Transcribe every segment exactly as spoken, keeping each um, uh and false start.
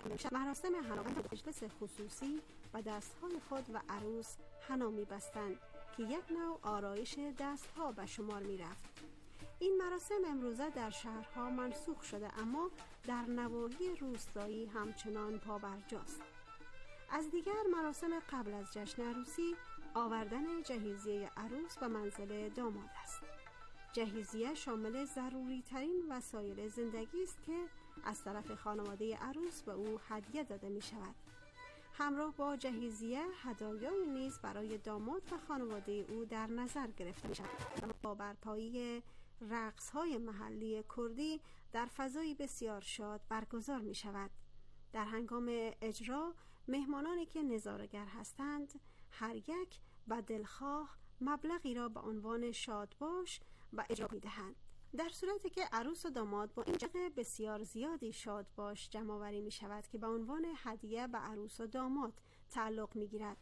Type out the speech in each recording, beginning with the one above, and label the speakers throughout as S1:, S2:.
S1: برگزار می‌شود. مراسم حنا به مجلس خصوصی و دستهای خود و عروس حنا می‌بستند که یک نوع آرایش دستها به شمار می‌رفت. این مراسم امروزه در شهرها منسوخ شده، اما در نواحی روستایی همچنان پابرجاست. از دیگر مراسم قبل از جشن عروسی آوردن جهیزیه عروس به منزل داماد است. جهیزیه شامل ضروری ترین وسایل زندگی است که از طرف خانواده عروس به او هدیه داده می شود. همراه با جهیزیه هدایایی نیز برای داماد و خانواده او در نظر گرفته می شود. با برپایی رقص‌های محلی کردی در فضایی بسیار شاد برگزار می شود. در هنگام اجرا مهمانانی که نظاره‌گر هستند هر یک به دلخواه مبلغی را به عنوان شادباش و اجرا می دهند. در صورتی که عروس و داماد با این جمع بسیار زیادی شادباش جمع آوری می شود که به عنوان هدیه به عروس و داماد تعلق می گیرد.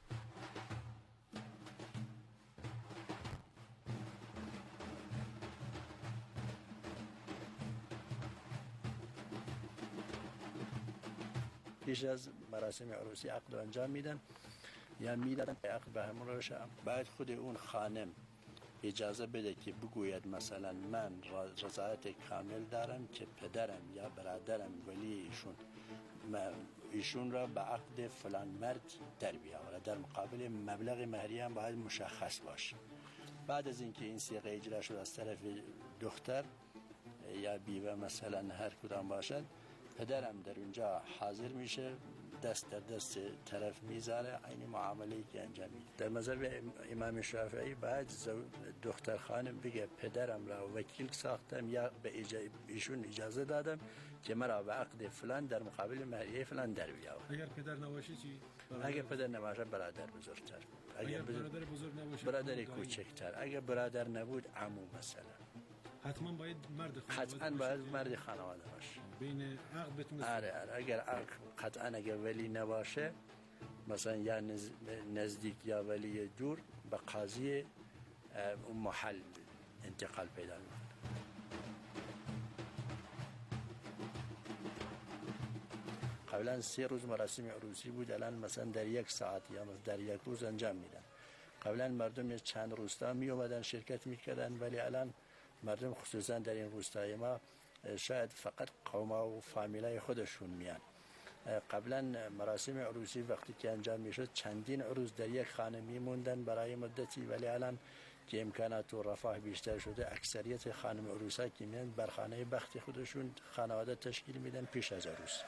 S2: پیش از مراسم عروسی عقد انجام میدن یا میدادن عقد به همون روش. بعد خود اون خانم اجازه بده که بگوید مثلا من رضایت کامل دارم که پدرم یا برادرم ولی ایشون ایشون را به عقد فلان مرد در بیاورد، در مقابل مبلغ مهریه هم باید مشخص باشه. بعد از اینکه این صیغه اجرا شد از طرف دختر یا بیوه مثلا هر کدام باشد، پدرم در اونجا حاضر میشه، دست در دست طرف میذاره، این معامله‌ای که انجام میده. در مذهب امام شافعی بعد دختر خانم بگه پدرم را وکیل ساختم یا به ایشون اجازه دادم که مرا به عقد فلان در مقابل مهریه فلان در بیاورد.
S3: اگر پدر نباشه چی؟
S2: اگر پدر نباشه برادر بزرگتر.
S3: اگر, اگر برادر بزرگ نباشه
S2: برادر کوچکتر. اگر برادر نبود عمو مثلا.
S3: حتما باید مرد خانواده
S2: قطعا باید مرد خانواده باشه.
S3: بین عقد بتونه.
S2: آره آره اگر عقد قطعا اگر ولی نباشه مثلا یا نزدیک یا ولی دور به قاضی اون محل انتقال پیدا میکنه. قبلا سه روز مراسم عروسی بود، الان مثلا در یک ساعت یا در یک روز انجام میدن. قبلا مردم چند روستا می اومدن شرکت میکردن، ولی الان مردم خصوصا در این روستای ما شاید فقط قوما و فامیلای خودشون میان. قبلا مراسم عروسی وقتی که انجام میشد چندین عروس در یک خانه میموندن برای مدتی، ولی الان که امکانات و رفاه بیشتر شده اکثریت خانم عروسا که میان بر خانه بخت خودشون خانواده تشکیل میدن پیش از عروس.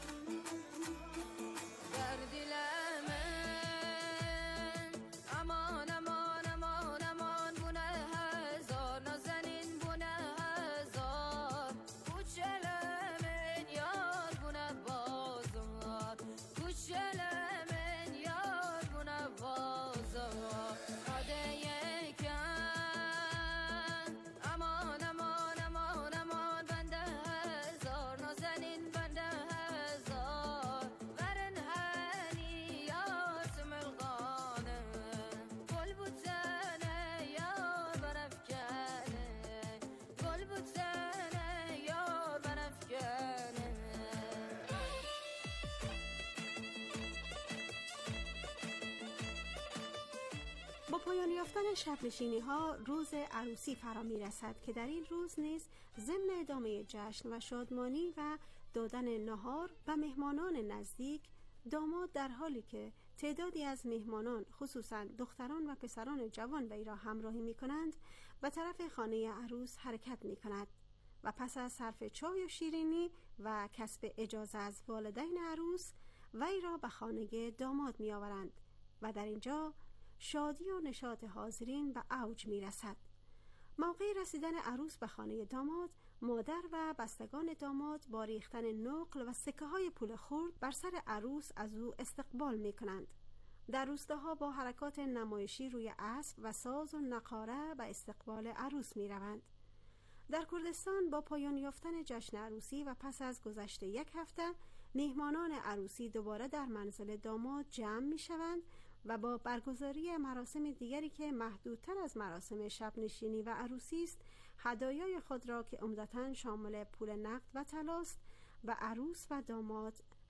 S1: پایان یافتن شب نشینی ها روز عروسی فرا می رسد که در این روز نیز ضمن ادامه جشن و شادمانی و دادن نهار و مهمانان نزدیک، داماد در حالی که تعدادی از مهمانان خصوصا دختران و پسران جوان وی را همراهی می کنند به طرف خانه عروس حرکت می کند و پس از صرف چای و شیرینی و کسب اجازه از والدین عروس وی را به خانه داماد می آورند و در اینجا شادی و نشاط حاضرین به اوج می رسد. موقع رسیدن عروس به خانه داماد، مادر و بستگان داماد با ریختن نقل و سکه های پول خرد بر سر عروس از او استقبال می کنند. در روستاها با حرکات نمایشی روی اسب و ساز و نقاره به استقبال عروس می روند. در کردستان با پایان یافتن جشن عروسی و پس از گذشت یک هفته، مهمانان عروسی دوباره در منزل داماد جمع می شوند و با برگزاری مراسم دیگری که محدودتر از مراسم شب نشینی و عروسی است، هدایای خود را که عمدتاً شامل پول نقد و طلاست به عروس و داماد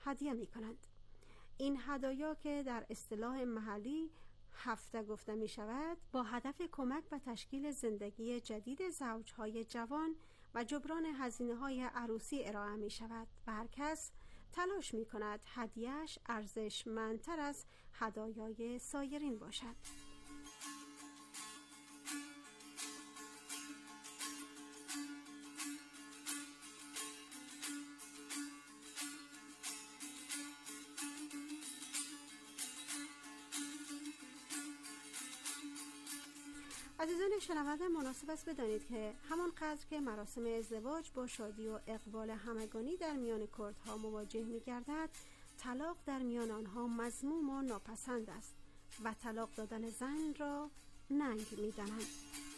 S1: هدیه می کنند. این هدایا که در اصطلاح محلی هفته گفته می شود، با هدف کمک و تشکیل زندگی جدید زوجهای جوان و جبران هزینه‌های عروسی ارائه می شود و هر کس تلاش می کند هدیه‌اش ارزشمندتر از هدایای سایرین باشد. عزیزان شنونده، مناسب است بدانید که همانقدر که مراسم ازدواج با شادی و اقبال همگانی در میان کردها مواجه می‌گردد، طلاق در میان آنها مذموم و ناپسند است و طلاق دادن زن را ننگ می‌دانند.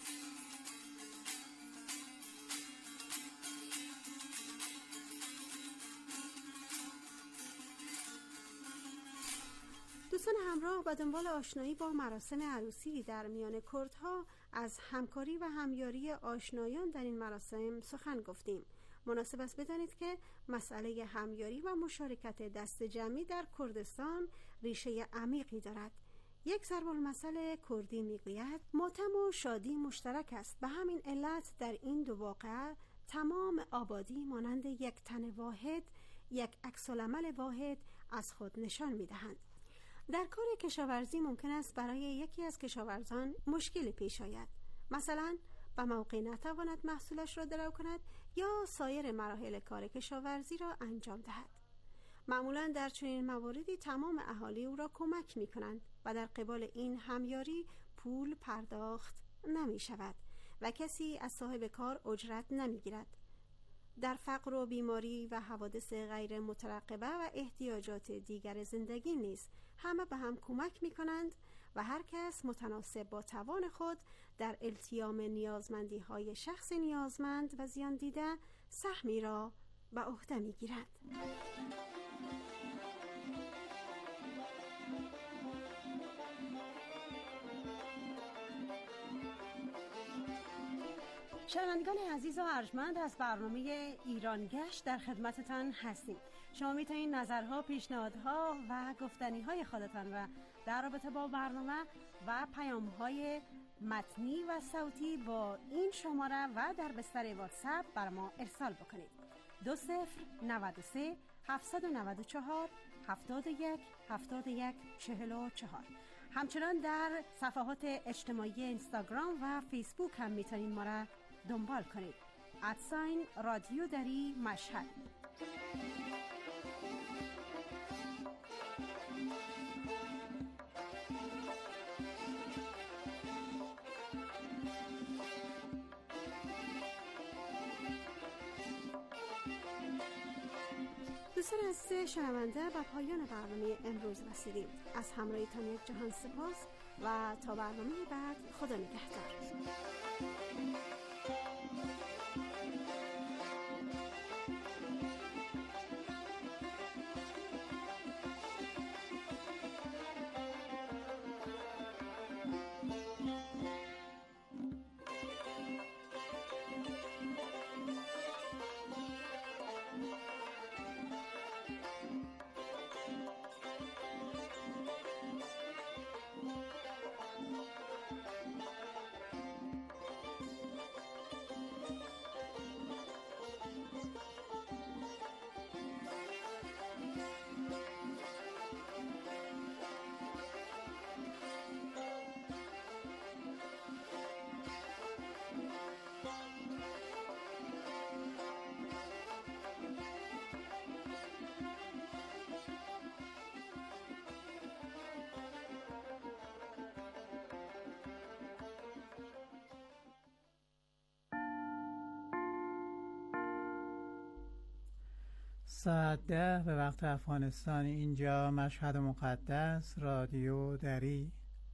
S1: دوستان همراه، با دنبال آشنایی با مراسم عروسی در میان کردها از همکاری و همیاری آشنایان در این مراسم سخن گفتیم. مناسب است بدانید که مسئله همیاری و مشارکت دست جمعی در کردستان ریشه عمیقی دارد. یک ضرب المثل کردی میگوید ماتم و شادی مشترک است. به همین علت در این دو واقعه تمام آبادی مانند یک تن واحد، یک عکس‌العمل واحد از خود نشان میدهند. در کار کشاورزی ممکن است برای یکی از کشاورزان مشکلی پیش آید، مثلا به موقع نتواند محصولش را درو کند یا سایر مراحل کار کشاورزی را انجام دهد. معمولا در چنین مواردی تمام اهالی او را کمک می کنند و در قبال این همیاری پول پرداخت نمی شود و کسی از صاحب کار اجرت نمی گیرد. در فقر و بیماری و حوادث غیر مترقبه و احتیاجات دیگر زندگی نیز همه به هم کمک می کنند و هر کس متناسب با توان خود در التیام نیازمندی های شخص نیازمند و زیان دیده سهمی را به عهده می گیرد. شنوندگان عزیز و ارجمند، از برنامه ایران گشت در خدمتتان هستیم. شما میتونید نظرها، پیشنهادها و گفتنیهای خودتان و در رابطه با برنامه و پیامهای متنی و صوتی با این شماره و در بستر واتساپ بر ما ارسال بکنید. دو صفر نود و سه هفتصد و نود و چهار هفتاد و یک هفتاد و یک چهل و چهار. همچنان در صفحات اجتماعی اینستاگرام و فیسبوک هم میتونید ما را دنبال کنید. ادساین رادیو دری مشهد. دوستان عزیز شنونده، به پایان برنامه امروز رسیدیم. از همراهیتان یک جهان سپاس و تا برنامه بعد خدا نگهدار.
S4: ساعت ده به وقت افغانستان، اینجا مشهد مقدس، رادیو دری.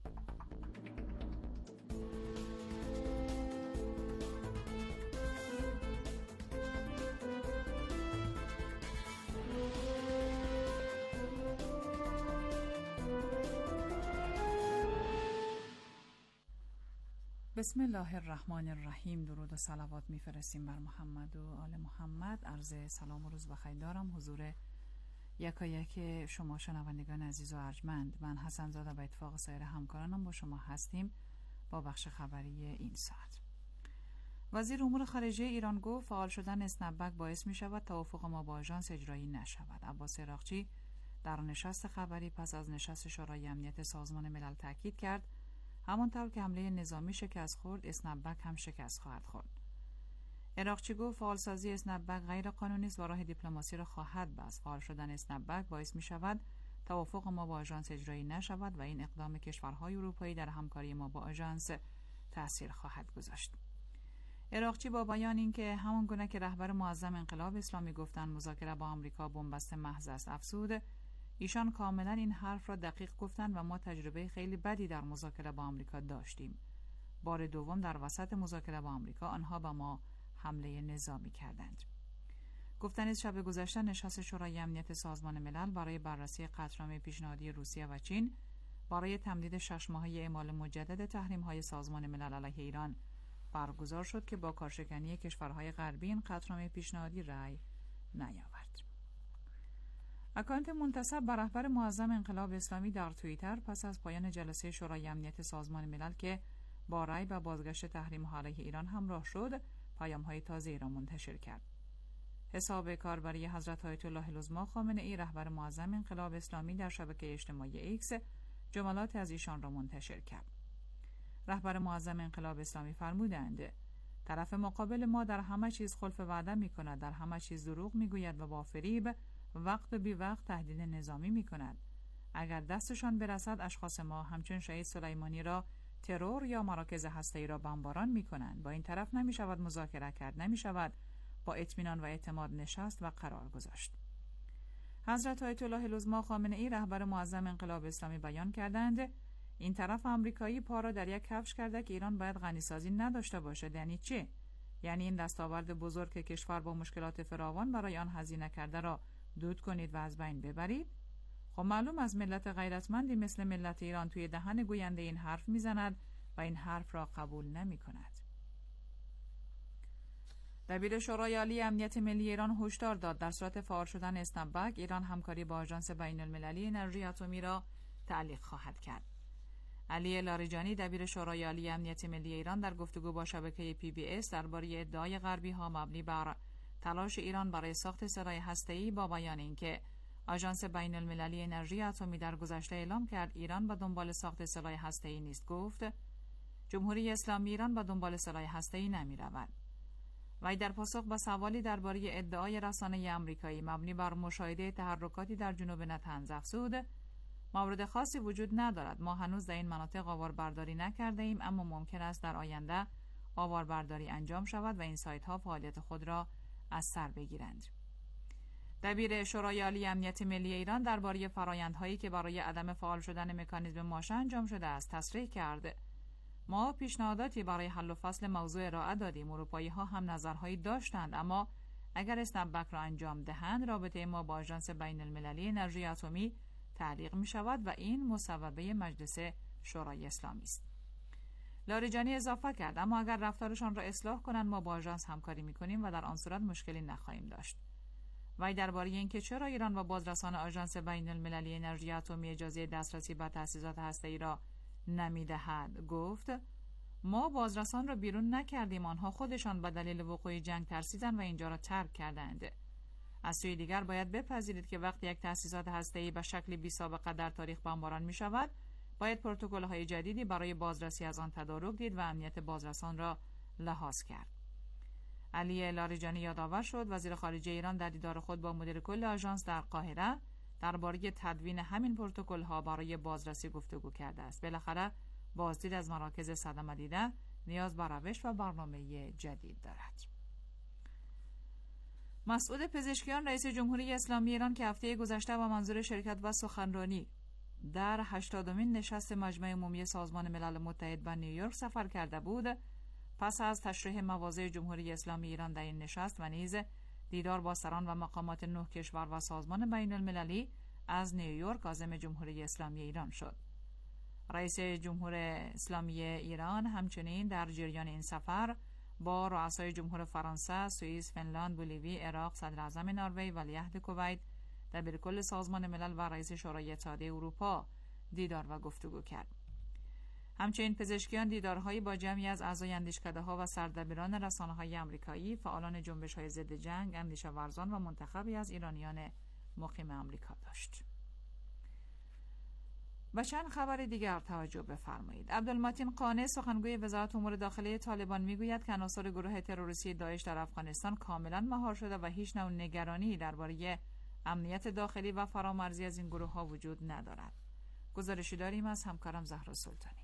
S5: بسم الله الرحمن الرحیم. درود و صلوات میفرستیم بر محمد و آل محمد. عرض سلام و روز بخیر دارم حضور یکا یک شما شنوندگان عزیز و ارجمند، من حسن زاده به اتفاق سایر همکارانم با شما هستیم با بخش خبری این ساعت. وزیر امور خارجه ایران گفت فعال شدن اسنپبک باعث می شود توافق ما با آژانس اجرایی نشود. عباس عراقچی در نشست خبری پس از نشست شورای امنیت سازمان ملل تاکید کرد همانطور که حمله نظامی شکست خورد، اسنپبک هم شکست خواهد خورد. عراقچی گفت فعالسازی اسنپبک غیر قانونی است و راه دیپلماسی را خواهد بست. فعال شدن اسنپبک باعث می شود توافق ما با آژانس اجرایی نشود و این اقدام کشورهای اروپایی در همکاری ما با آژانس تأثیر خواهد گذاشت. عراقچی با بیان اینکه همان گونه که رهبر معظم انقلاب اسلامی گفتند مذاکره با آمریکا بن‌بست محض است افزود ایشان کاملا این حرف را دقیق گفتند و ما تجربه خیلی بدی در مذاکره با آمریکا داشتیم. بار دوم در وسط مذاکره با آمریکا آنها به ما حمله نظامی کردند. گفتند شب گذشته نشست شورای امنیت سازمان ملل برای بررسی قطعنامه پیشنهادی روسیه و چین برای تمدید شش ماهه اعمال مجدد تحریم‌های سازمان ملل علیه ایران برگزار شد که با کارشکنی کشورهای غربی این قطعنامه پیشنهادی رأی نیاورد. اکانت منتسب به رهبر معظم انقلاب اسلامی در توییتر پس از پایان جلسه شورای امنیت سازمان ملل که با رأی به بازگشت تحریم‌ها علیه ایران همراه شد، پیام‌های تازه‌ای را منتشر کرد. حساب کاربری حضرت آیت الله العظمی خامنه‌ای رهبر معظم انقلاب اسلامی در شبکه اجتماعی ایکس جملات از ایشان را منتشر کرد. رهبر معظم انقلاب اسلامی فرمودند طرف مقابل ما در همه چیز خلف وعده می‌کند، در همه چیز دروغ می‌گوید و با فریب وقت و بی وقت تهدید نظامی می‌کند. اگر دستشان برسد اشخاص ما همچون شهید سلیمانی را ترور یا مراکز هسته‌ای را بمباران می‌کنند. با این طرف نمی‌شود مذاکره کرد، نمی‌شود با اطمینان و اعتماد نشست و قرار گذاشت. حضرت آیت الله العظمی خامنه‌ای رهبر معظم انقلاب اسلامی بیان کردند این طرف آمریکایی پا را در یک کفش کرده که ایران باید غنیسازی نداشته باشد. یعنی چه؟ یعنی این دستاورد بزرگ که کشور با مشکلات فراوان برای آن هزینه کرده را دود کنید و از بین ببرید؟ خب معلوم از ملت غیرتمندی مثل ملت ایران توی دهن گوینده این حرف میزند و این حرف را قبول نمی کند. دبیر شورای عالی امنیت ملی ایران هشدار داد در صورت فعال شدن اسنپبک ایران همکاری با آژانس بین المللی انرژی اتمی را تعلیق خواهد کرد. علی لاریجانی دبیر شورای عالی امنیت ملی ایران در گفتگو با شبکه پی بی اس درباره ادعای غربی ها مبنی بر تلاش ایران برای ساخت سلاح هسته‌ای با بیان اینکه آژانس بین المللی انرژی اتمی در گذشته اعلام کرد ایران به دنبال ساخت سلاح هسته‌ای نیست، گفت جمهوری اسلامی ایران به دنبال سلاح هسته‌ای نمی‌رود. وی در پاسخ به سوالی درباره ادعای رسانه آمریکایی مبنی بر مشاهده تحرکاتی در جنوب نتنز افزود مورد خاصی وجود ندارد. ما هنوز در این مناطق آواربرداری نکرده ایم، اما ممکن است در آینده آواربرداری انجام شود و این سایت ها فعالیت خود را از سر بگیرند. دبیر شورای عالی امنیت ملی ایران درباره فرآیندهایی که برای عدم فعال شدن مکانیزم ماشه انجام شده است تصریح کرد ما پیشنهاداتی برای حل و فصل موضوع ارائه دادیم. اروپایی ها هم نظرهایی داشتند، اما اگر اسنپبک را انجام دهند رابطه ما با آژانس بین المللی انرژی اتمی تعلیق می شود و این مصوبه مجلس شورای اسلامی است. لاریجانی اضافه کرد اما اگر رفتارشان را اصلاح کنند ما با آژانس همکاری می کنیم و در آن صورت مشکلی نخواهیم داشت. وی درباره اینکه چرا ایران و بازرسان آژانس بین المللی انرژی اتمی اجازه دسترسی به تأسیسات هسته‌ای را نمی دهد گفت ما بازرسان را بیرون نکردیم، آنها خودشان به دلیل وقوع جنگ ترسیدند و اینجا را ترک کردند. از سوی دیگر باید بپذیرید که وقتی یک تأسیسات هسته‌ای به شکل بی سابقه در تاریخ بمباران می شود باید پروتکل‌های جدیدی برای بازرسی از آن تدارک دید و امنیت بازرسان را لحاظ کرد. علی لاریجانی یادآور شد وزیر خارجه ایران در دیدار خود با مدیر کل آژانس در قاهره درباره تدوین همین پروتکل‌ها برای بازرسی گفتگو کرده است. بالاخره بازدید از مراکز صدمه دیده نیاز به روش و برنامه جدید دارد. مسعود پزشکیان رئیس جمهوری اسلامی ایران که هفته گذشته با منظور شرکت و سخنرانی در هشتادمین نشست مجمع عمومی سازمان ملل متحد به نیویورک سفر کرده بود، پس از تشریح مواضع جمهوری اسلامی ایران در این نشست و نیز دیدار با سران و مقامات نه کشور و سازمان بین المللی از نیویورک عازم جمهوری اسلامی ایران شد. رئیس جمهور اسلامی ایران همچنین در جریان این سفر با رؤسای جمهور فرانسه، سوئیس، فنلاند، بولیوی، عراق، صدر اعظم نروژ، ولیعهد کویت، دبیرکل سازمان ملل و رئیس شورای اتحادیه اروپا دیدار و گفتگو کرد. همچنین پزشکیان دیدارهایی با جمعی از اعضای اندیشکده‌ها و سردبیران رسانه‌های آمریکایی، فعالان جنبش‌های ضد جنگ، اندیشه ورزان و منتخبی از ایرانیان مقیم آمریکا داشت. و چند خبر دیگر توجه بفرمایید. عبدالمتین قانع سخنگوی وزارت امور داخلی طالبان میگوید که عناصر گروه تروریستی داعش در افغانستان کاملا مهار شده و هیچ نوع نگرانی درباره امنیت داخلی و فرامرزی از این گروه ها وجود ندارد. گزارشی داریم از همکارم زهرا سلطانی.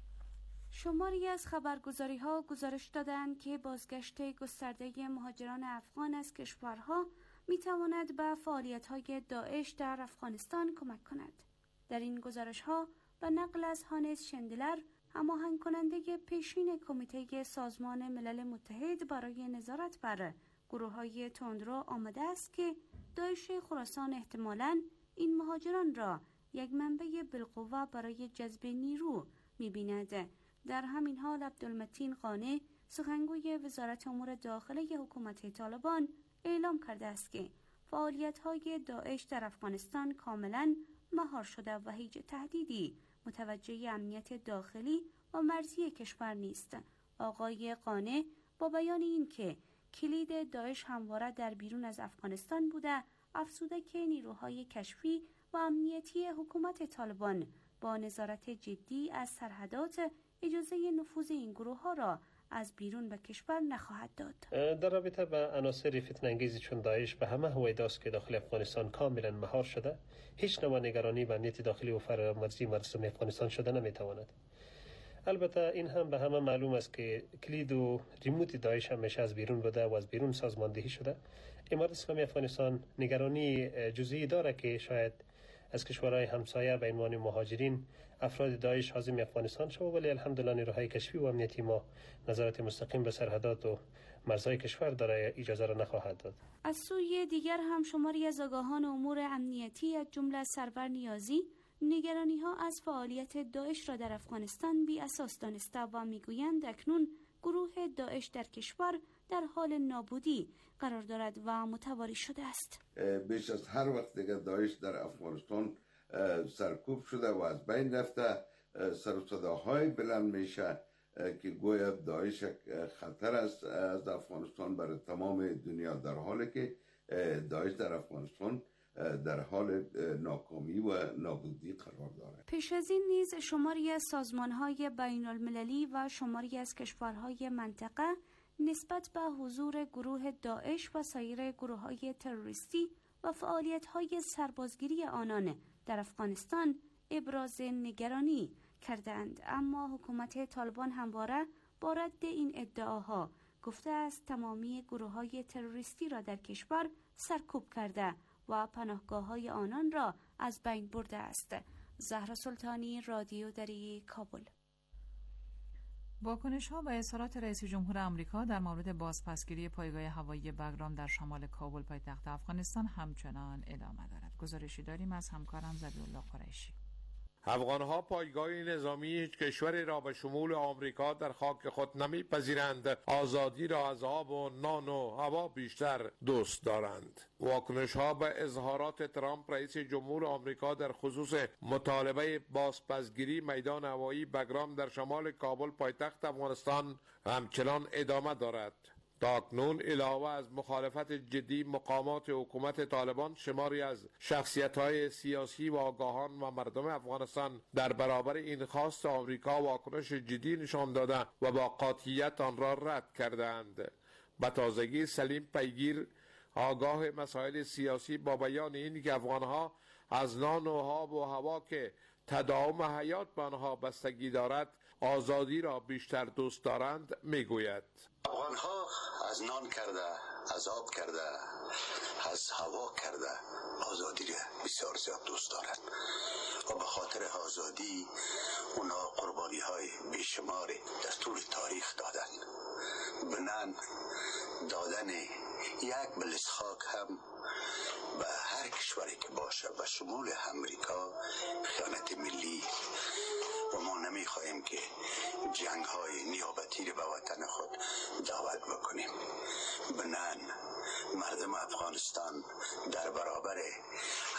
S6: شماری از خبرگزاری ها گزارش دادند که بازگشت گسترده مهاجران افغان از کشورها می تواند به فعالیت های داعش در افغانستان کمک کند. در این گزارش ها به نقل از هانس شندلر، هماهنگ کننده پیشین کمیته سازمان ملل متحد برای نظارت بر گروه های تندرو، آمده است که داعش خراسان احتمالاً این مهاجران را یک منبع بالقوه برای جذب نیرو می‌بیند. در همین حال عبدالمتین قانع سخنگوی وزارت امور داخلی حکومت طالبان اعلام کرده است که فعالیت‌های داعش در افغانستان کاملاً مهار شده و هیچ تهدیدی متوجه امنیت داخلی و مرزی کشور نیست. آقای قانع با بیان این که کلید داعش همواره در بیرون از افغانستان بوده، افزوده که نیروهای کشفی و امنیتی حکومت طالبان با نظارت جدی از سرحدات اجازه نفوذ این گروه ها را از بیرون به کشور نخواهد داد.
S7: در رابطه با عناصر فتنه‌انگیز چون داعش به همه هویداست که داخل افغانستان کاملا مهار شده، هیچ نوع نگرانی به امنیت داخلی و فرامرزی مردم افغانستان شده نمیتواند. البته این هم به همه معلوم است که کلید و ریموت داعش همیشه از بیرون بوده و از بیرون سازماندهی شده. امارت اسلامی افغانستان نگرانی جزئی داره که شاید از کشورهای همسایه به عنوان مهاجرین افراد داعش حاضر افغانستان شود، ولی الحمدلله نیروهای کشفی و امنیتی ما نظارت مستقیم به سرحدات و مرزهای کشور داره، اجازه را نخواهد داد.
S6: از سوی دیگر هم شماری از آگاهان امور امنیتی از جمله سرور نیازی نگرانی ها از فعالیت داعش را در افغانستان بی اساس دانسته و میگویند اکنون گروه داعش در کشور در حال نابودی قرار دارد و متواری شده است.
S8: بیش از هر وقت دیگر داعش در افغانستان سرکوب شده و از بین رفته. سر و صداهای بلند میشه که گویا داعش خطر است از افغانستان برای تمام دنیا، در حالی که داعش در افغانستان در حال ناکامی و نابودی قرار دارد.
S6: پیش از این نیز شماری از سازمان‌های بین المللی و شماری از کشورهای منطقه نسبت به حضور گروه داعش و سایر گروه‌های تروریستی و فعالیت‌های سربازگیری آنان در افغانستان ابراز نگرانی کردند، اما حکومت طالبان همواره با رد این ادعاها گفته است تمامی گروه‌های تروریستی را در کشور سرکوب کرده و پناهگاه‌های آنان را از بین برده است. زهرا سلطانی، رادیو دری، کابل.
S5: واکنش‌ها و اظهارات رئیس جمهور آمریکا در مورد بازپسگیری پایگاه هوایی بگرام در شمال کابل پایتخت افغانستان همچنان ادامه دارد. گزارشی داریم از همکارم ذبیح‌الله قریشی.
S9: افغانها پایگاه نظامی هیچ کشوری را به شمول آمریکا در خاک خود نمیپذیرند. آزادی را از آب و نان و هوا بیشتر دوست دارند. واکنش ها به اظهارات ترامپ رئیس جمهور آمریکا در خصوص مطالبه بازپسگیری میدان هوایی بگرام در شمال کابل پایتخت افغانستان همچنان ادامه دارد. تاکنون علاوه از مخالفت جدی مقامات حکومت طالبان، شماری از شخصیت‌های سیاسی و آگاهان و مردم افغانستان در برابر این خواست آمریکا واکنش جدی نشان داده و با قاطعیت آن را رد کردند. به تازگی سلیم پیگیر، آگاه مسائل سیاسی، با بیان این که افغانها از نان و آب و هوا که تداوم حیات به آنها بستگی دارد آزادی را بیشتر دوست دارند میگوید.
S10: افغانها از نان کرده، از آب کرده، از هوا کرده آزادی را بسیار زیاد دوست دارند و به خاطر آزادی اونا قربانی های بیشماری در طول تاریخ دادن. بنان دادن یک بلس خاک هم به هر کشوری که باشه به شمول امریکا خیانت ملی و ما نمی خواهیم که جنگ های نیابتی رو به وطن خود دعوت بکنیم. بنان مردم افغانستان در برابر هر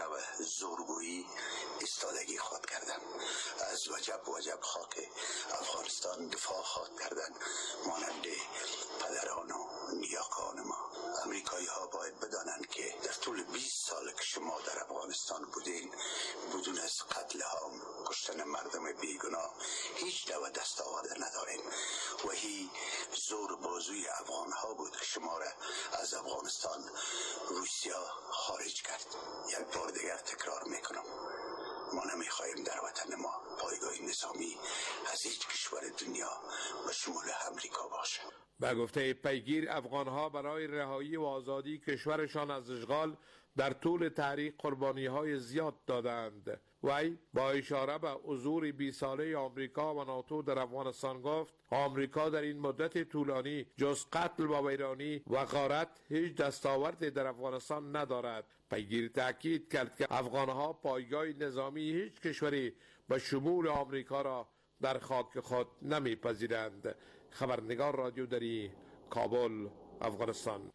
S10: و زورگویی استادگی خود کردند. از وجب وجب خاک افغانستان دفاع خود کردند مانند پدران و نیاکان ما. امریکایی ها باید بدانند که در طول بیست سال که شما در افغانستان بودین بدون از قتل ها کشتن مردم بیگناه هیچ نوع دستاورد ندارین و هی زور بازوی افغان ها بود که شما را از افغانستان روسیا خارج کرد. یک بار دیگر تکرار میکنم، ما نمیخواهیم در وطن ما پایگاه نظامی از هیچ کشور دنیا و شمول امریکا باشه.
S9: به گفته پیگیر، افغانها برای رهایی و آزادی کشورشان از اشغال در طول تاریخ قربانی‌های زیاد دادند. وی با اشاره به حضور بیست ساله آمریکا و ناتو در افغانستان گفت آمریکا در این مدت طولانی جز قتل و ویرانی و غارت هیچ دستاوردی در افغانستان ندارد. پیگیر تاکید کرد که افغانها پایگاه نظامی هیچ کشوری به شمول آمریکا را در خاک خود نمیپذیرند. خبرنگار رادیو دری، کابل، افغانستان.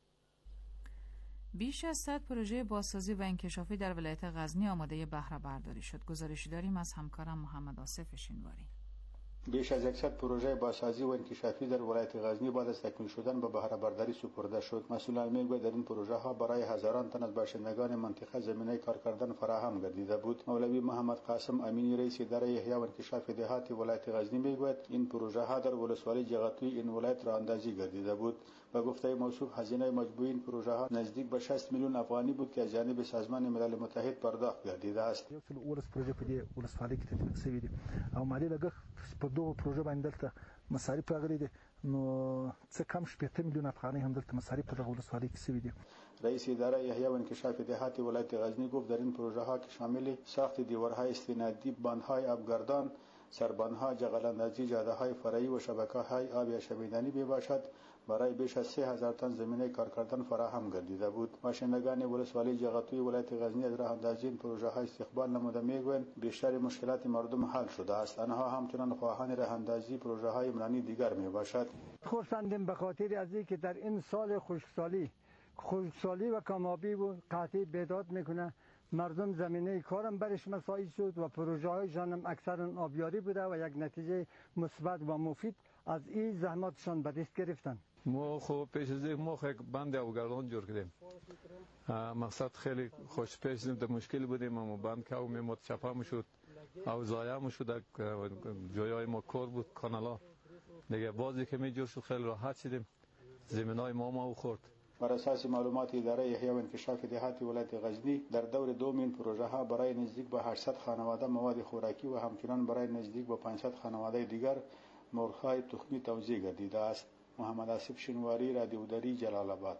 S5: بیش از صد پروژه بازسازی و انکشافی در ولایت غزنی آماده بهره برداری شد. گزارشی داریم از همکارم محمد آصف شینواری.
S11: بیش از صد پروژه بازسازی و انکشافی در ولایت غزنی بعد از تکمیل شدن به بهره برداری سپرده شد. مسئولان میگویند در این پروژه ها برای هزاران تن از باشندگان منطقه زمینه کار کردن فراهم گردیده بود. مولوی محمد قاسم امینی رئیس اداره احیا و انکشاف دهات ولایت غزنی میگوید این پروژه ها در ولسوالی جغتوی این ولایت راه اندازی گردیده بود. به گفته موصوف هزینه مجموعی این پروژه ها نزدیک به شصت میلیون افغانی بود که از جانب سازمان ملل متحد پرداخت گردیده است.
S12: یو څل ورس پروژه په دې ولسوالۍ کې تطبیق شوې دي او مالي لګښت په دوه پروژه باندې دلته مصارف راغلي دي نو څه کم شپږ میلیون افغانۍ هم دلته مصارف په دغه ولسوالۍ کې شوې دي.
S11: رئیس اداره احیا و انکشاف دهات ولایت غزنی گفت در این پروژه ها که شامل ساخت دیوارهای استنادی، باندهای آبگردان، سربانها، جغلاندازی جاده‌های فرعی و شبکه‌های آبی شبیدنی میباشد برای بیش از سه هزار تن زمینه کار کردن فراهم گردیده بود. باشندگان ولسوالی جغتوی ولایت غزنی از راه اندازی این پروژه ها استقبال نموده میگویند بیشتر مشکلات مردم حل شده است. آنها همچنان خواهان راه اندازی پروژه های عمرانی دیگر میباشد.
S12: خرسندیم به خاطر از اینکه در این سال خشکسالی خشکسالی و کمابی و قحطی بیداد میکنه مردم زمینه کارم برش مساعد شد و پروژه هایشان هم اکثر آبیاری بوده و یک نتیجه مثبت و مفید از این زحماتشان به دست گرفتن.
S13: ما خب پیش از این ما یک بند آبگردان جور کردیم. مقصد خیلی خوش پیش در مشکل بودیم اما بند که میمد چپا میشد او ضایع میشد جایای ما کار بود کانالا دیگه بازی که می جور شد خیلی راحت شدیم زمینای ما ما خورد.
S11: بر اساس معلومات اداره احیا و انکشاف دهات ولایت غزنی در دور دوم این پروژه ها برای نزدیک به هشتصد خانواده مواد خوراکی و همچنان برای نزدیک به پانصد خانواده دیگر مرغ‌های تخمی توزیع گردیده است. محمد آصف شینواری، رادیو دری، جلال آباد.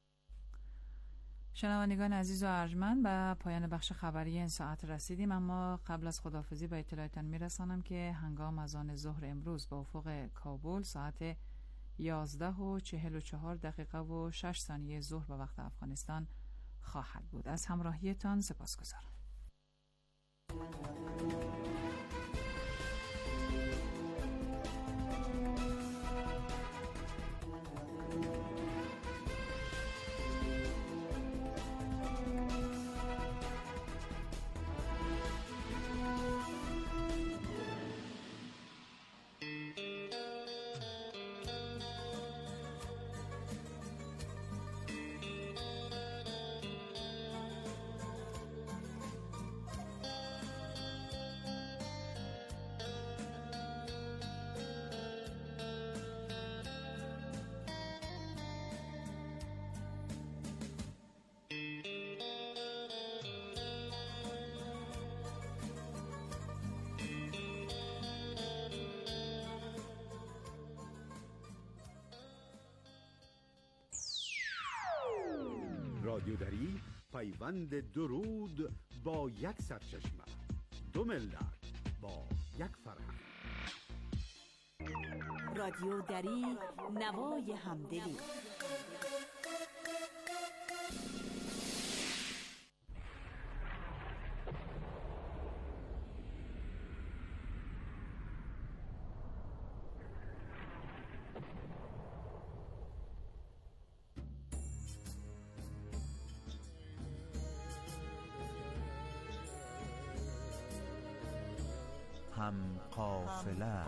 S5: شنوندگان عزیز و ارجمند، به پایان بخش خبری این ساعت رسیدیم، اما قبل از خداحافظی به اطلاعتان میرسانم که هنگام اذان ظهر امروز به افق کابل ساعت یازده و چهل و چهار دقیقه و شش ثانیه ظهر به وقت افغانستان خواهد بود. از همراهیتان سپاسگزارم.
S14: رادیو دری پیوند درود با یک سرچشمه، دو ملت با یک فرهنگ.
S15: رادیو دری، نوای همدلی.
S16: هم قافله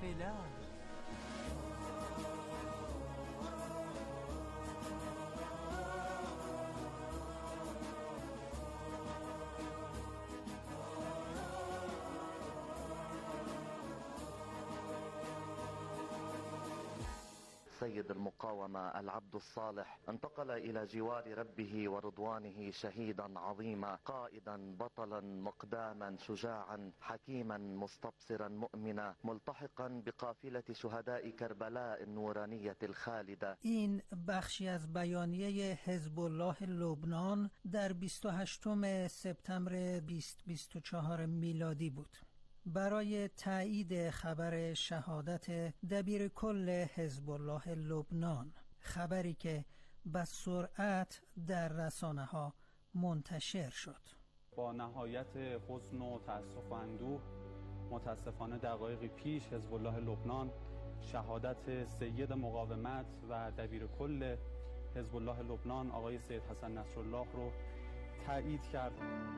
S17: سيد المقاومة العبد الصالح انتقل إلى جوار ربه ورضوانه شهيدا عظيما، قائدا بطلا مقداما شجاعا حكيما مستبصرا مؤمنا، ملتحقا بقافلة شهداء کربلاء النورانية الخالدة.
S4: این بخشی از بیانیه حزب الله لبنان در بیست و هشتم سپتامبر بیست بیست و چهار میلادی بود. برای تایید خبر شهادت دبیر کل حزب الله لبنان، خبری که به سرعت در رسانه ها منتشر شد.
S18: با نهایت حزن و تأسف و اندوه متاسفانه دقایقی پیش حزب الله لبنان شهادت سید مقاومت و دبیر کل حزب الله لبنان آقای سید حسن نصرالله رو تایید کرد.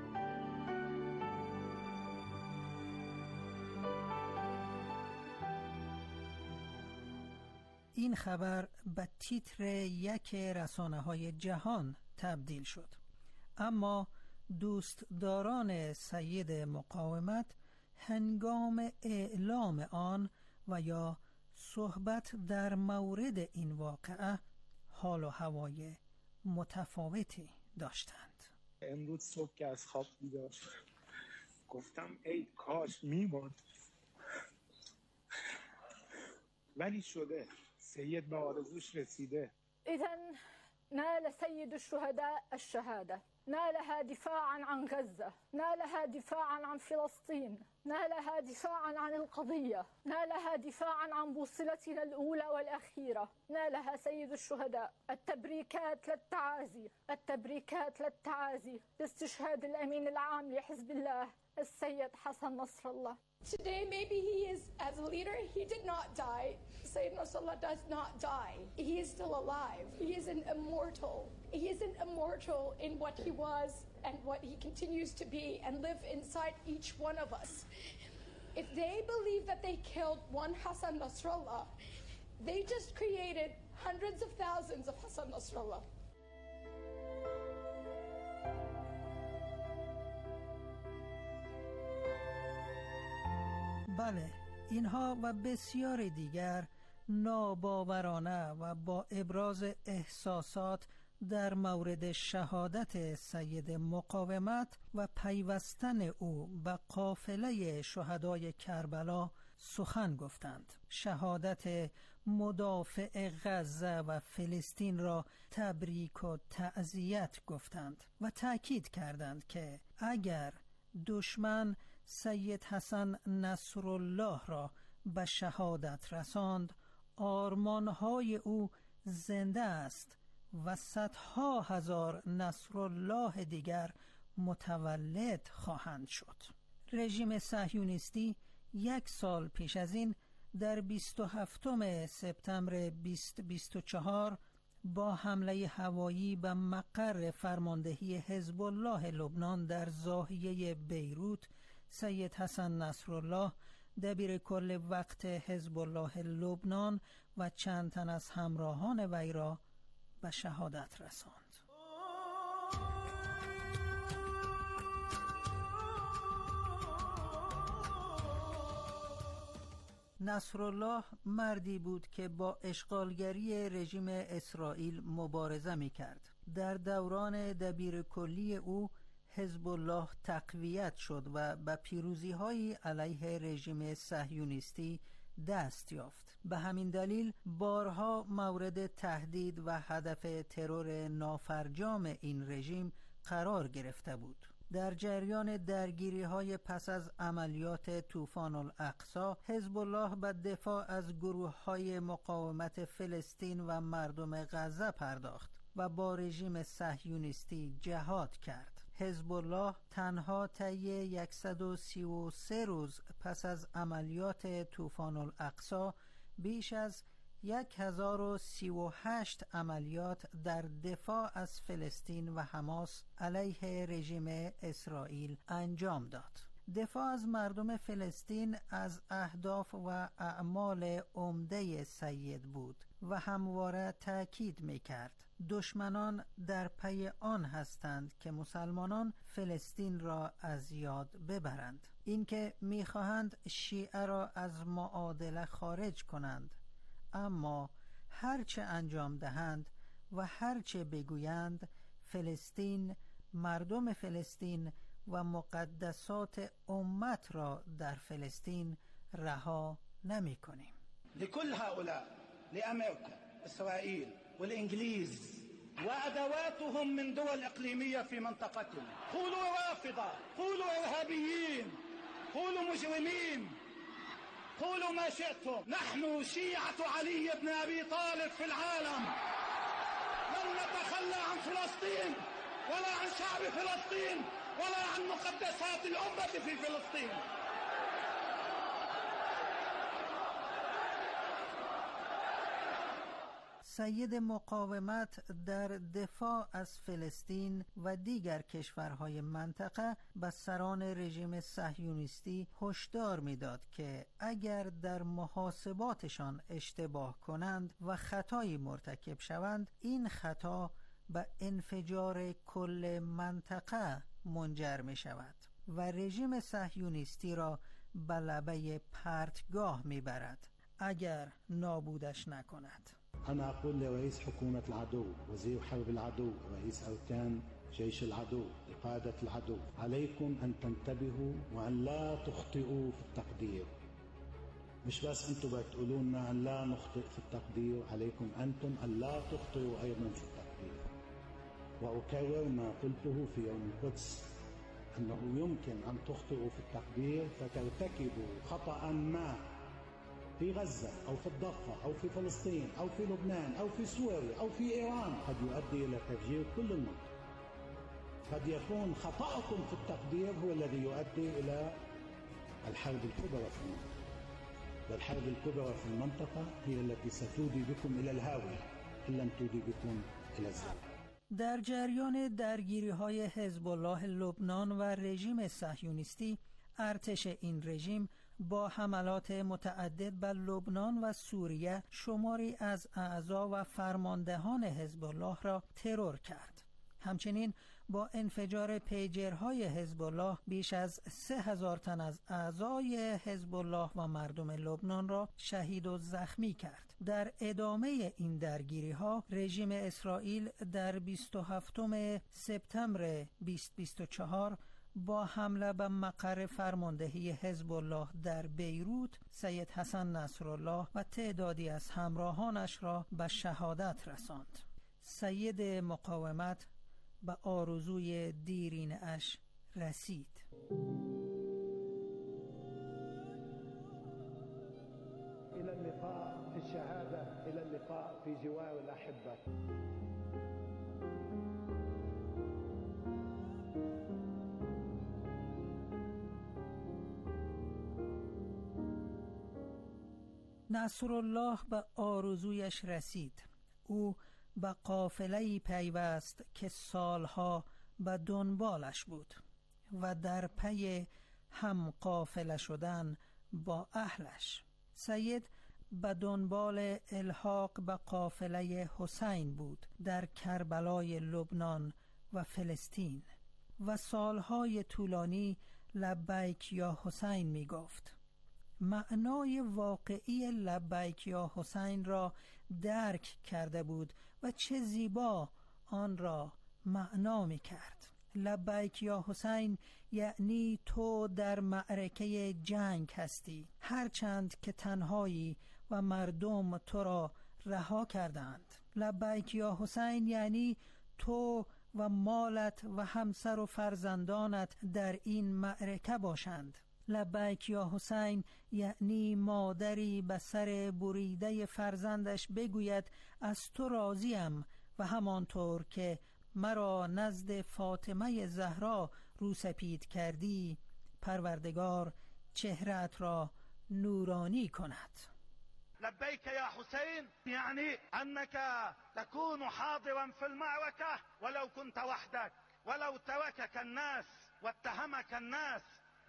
S18: این خبر به تیتر یک رسانه‌های جهان تبدیل شد، اما دوستداران سید مقاومت هنگام اعلام آن و یا صحبت در مورد این واقعه حال و هوای متفاوتی داشتند.
S19: امروز صبح که از خواب بیدار شدم گفتم ای کاش میموند، ولی شده. سید به آرزوش رسیده.
S20: إذن نال سيد الشهداء الشهادة، نالها دفاعا عن غزة، نالها دفاعا عن فلسطين، نالها دفاعا عن القضية، نالها دفاعا عن بوصلتنا الأولى والأخيرة، نالها سيد الشهداء. التبريكات للتعازي، التبريكات للتعازي لاستشهاد الأمين العام لحزب الله السيد حسن نصر الله.
S21: Today maybe he is, as a leader, he did not die. Sayyid Nasrallah does not die. He is still alive. He is an immortal. He is an immortal in what he was and what he continues to be and live inside each one of us. If they believe that they killed one Hassan Nasrallah, they just created hundreds of thousands of Hassan Nasrallah.
S4: بله، اینها و بسیار دیگر ناباورانه و با ابراز احساسات در مورد شهادت سید مقاومت و پیوستن او به قافله شهدای کربلا سخن گفتند. شهادت مدافع غزه و فلسطین را تبریک و تعزیت گفتند و تأکید کردند که اگر دشمن سید حسن نصرالله را به شهادت رساند، آرمانهای او زنده است و صدها هزار نصرالله دیگر متولد خواهند شد. رژیم صهیونیستی یک سال پیش از این در بیست و هفتم سپتامبر بیست بیست و چهار با حمله هوایی به مقر فرماندهی حزب الله لبنان در ضاحیه بیروت، سید حسن نصرالله دبیر کل وقت حزب الله لبنان و چند تن از همراهان وی را به شهادت رساند. نصرالله مردی بود که با اشغالگری رژیم اسرائیل مبارزه می کرد. در دوران دبیر کلی او حزب الله تقویت شد و به پیروزی‌های علیه رژیم صهیونیستی دست یافت. به همین دلیل بارها مورد تهدید و هدف ترور نافرجام این رژیم قرار گرفته بود. در جریان درگیری‌های پس از عملیات طوفان الاقصی، حزب الله به دفاع از گروه‌های مقاومت فلسطین و مردم غزه پرداخت و با رژیم صهیونیستی جهاد کرد. حزب الله تنها طی صد و سی و سه روز پس از عملیات طوفان الاقصی بیش از هزار و سی و هشت عملیات در دفاع از فلسطین و حماس علیه رژیم اسرائیل انجام داد. دفاع از مردم فلسطین از اهداف و اعمال عمده سید بود و همواره تأکید می‌کرد دشمنان در پی آن هستند که مسلمانان فلسطین را از یاد ببرند. اینکه می‌خواهند شیعه را از معادله خارج کنند، اما هرچه انجام دهند و هرچه بگویند فلسطین، مردم فلسطین و مقدسات امت را در فلسطین رها نمی کنیم.
S3: لكل هؤلاء لأمريكا إسرائيل والإنجليز وأدواتهم من دول إقليمية في منطقتنا، قولوا رافضة، قولوا إرهابيين، قولوا مجرمين، قولوا ما شئتم، نحن شيعة علي بن أبي طالب في العالم، لن نتخلى عن فلسطين ولا عن شعب فلسطين ولا عن مقدسات الأمة في فلسطين.
S4: سید مقاومت در دفاع از فلسطین و دیگر کشورهای منطقه به سران رژیم صهیونیستی هشدار می‌داد که اگر در محاسباتشان اشتباه کنند و خطایی مرتکب شوند، این خطا به انفجار کل منطقه منجر می شود و رژیم صهیونیستی را به لبه پرتگاه می برد اگر نابودش نکند.
S3: أنا أقول لرئيس حكومة العدو، وزير حرب العدو، رئيس أركان جيش العدو، لقادة العدو، عليكم أن تنتبهوا وأن لا تخطئوا في التقدير. مش بس أنتم بتقولوا لنا أن لا نخطئ في التقدير، عليكم أنتم أن لا تخطئوا أيضا في التقدير. وأكرر ما قلته في يوم القدس، أنه يمكن أن تخطئوا في التقدير فترتكبوا خطأ ما في غزة أو في الضفة أو في فلسطين أو في لبنان أو في سوريا أو في إيران قد يؤدي إلى تفجير كل المنطقة. قد يكون خطأكم في التقدير هو الذي يؤدي إلى الحرب الكبرى في المنطقة، والحرب الكبرى في المنطقة هي التي ستودي بكم إلى الهاوية إن لم تودي بكم إلى الزوال.
S4: در جریان درگیری‌های حزب الله لبنان و رژیم صهیونیستی، ارتش این رژیم با حملات متعدد بر لبنان و سوریه شماری از اعضا و فرماندهان حزب الله را ترور کرد. همچنین با انفجار پیجرهای حزب الله بیش از سه هزار تن از اعضای حزب الله و مردم لبنان را شهید و زخمی کرد. در ادامه این درگیری ها رژیم اسرائیل در بیست و هفتم سپتامبر بیست بیست و چهار با حمله به مقر فرماندهی حزب الله در بیروت سید حسن نصرالله و تعدادی از همراهانش را به شهادت رساند. سید مقاومت به آرزوی دیرین اش رسید.
S3: إلى اللقاء في الشهادة، إلى اللقاء في جوار الأحبة.
S4: نصرالله به آرزویش رسید. او به قافله‌ای پیوست که سالها به دنبالش بود و در پی هم قافله شدن با اهلش. سید به دنبال الحاق به قافله حسین بود در کربلای لبنان و فلسطین و سالهای طولانی لبیک یا حسین می گفت. معنای واقعی لبیک یا حسین را درک کرده بود و چه زیبا آن را معنا می کرد. لبیک یا حسین یعنی تو در معرکه جنگ هستی، هرچند که تنهایی و مردم تو را رها کردند. لبیک یا حسین یعنی تو و مالت و همسر و فرزندانت در این معرکه باشند. لبیک یا حسین یعنی مادری به سر بریده فرزندش بگوید از تو راضیم و همانطور که مرا نزد فاطمه زهرا روسپید کردی پروردگار چهره‌ات را نورانی کند.
S3: لبيك يا حسين يعني أنك تكون حاضرا في المعركة ولو كنت وحدك، ولو تركك الناس واتهمك الناس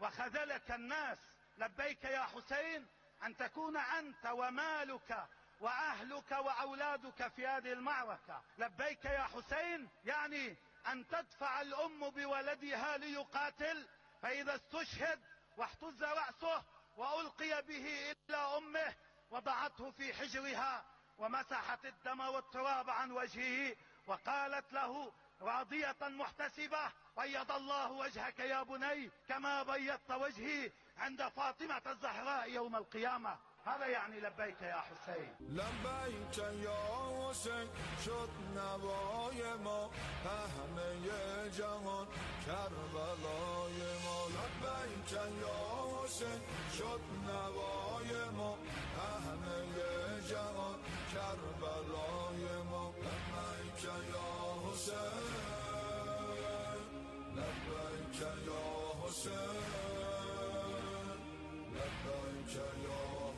S2: وخذلك الناس. لبيك يا حسين أن تكون أنت ومالك وأهلك وأولادك في هذه المعركة. لبيك يا حسين يعني أن تدفع الأم بولدها ليقاتل، فإذا استشهد واحتز رأسه وألقي به إلى أمه وضعته في حجرها ومسحت الدم والتراب عن وجهه وقالت له راضية محتسبة: بيض الله وجهك يا بني كما بيضت وجهي عند فاطمة الزهراء يوم القيامة. هذا يعني لبيك يا حسين.
S22: لبیک یا حسین شد نوای ما همه جهان کربلای ما. لبیک یا حسین شد نوای ما همه جهان کربلای ما. لبیک یا حسین لبیک یا حسین لبیک یا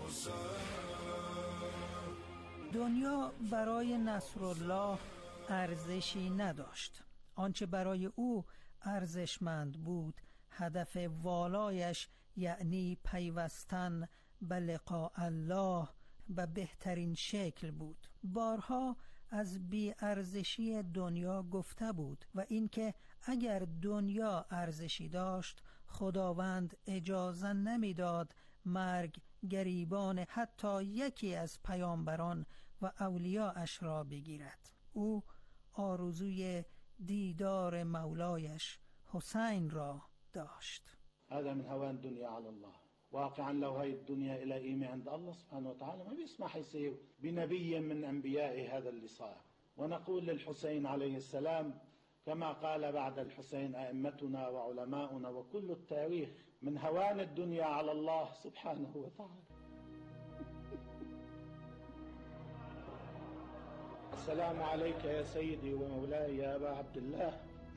S4: دنیا برای نصرالله ارزشی نداشت. آنچه برای او ارزشمند بود هدف والایش، یعنی پیوستن به لقاء الله به بهترین شکل بود. بارها از بی‌ارزشی دنیا گفته بود و اینکه اگر دنیا ارزشی داشت خداوند اجازه نمیداد مرگ گریبان حتی یکی از پیامبران و اولیاءش را بگیرد. او آرزوی دیدار مولایش حسین را داشت.
S3: هذا من هوان الدنيا على الله. واقعا لو هاي الدنيا إلى قيمة عند الله سبحانه وتعالى ما بيسمح يصير بنبي من أنبيائه هذا اللي صار. ونقول للحسين عليه السلام كما قال بعد الحسين أئمتنا وعلماؤنا وكل التاريخ: من هوان الدنيا على الله سبحانه وتعالى. السلام عليك يا سيدي ومولاي يا أبا عبد الله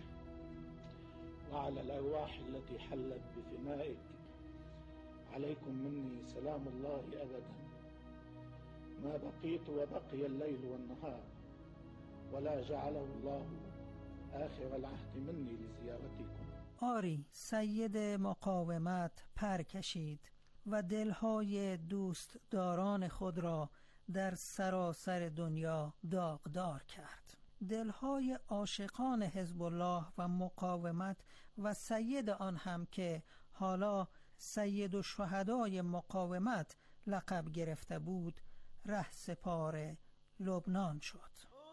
S3: وعلى الأرواح التي حلت بفنائك. عليكم مني سلام الله أبدا ما بقيت وبقي الليل والنهار، ولا جعله الله آخر العهد مني لزيارتكم.
S4: آری، سید مقاومت پر کشید و دلهای دوستداران خود را در سراسر دنیا داغدار کرد. دلهای عاشقان حزب الله و مقاومت و سید آن هم که حالا سید الشهدای مقاومت لقب گرفته بود رهسپار لبنان شد.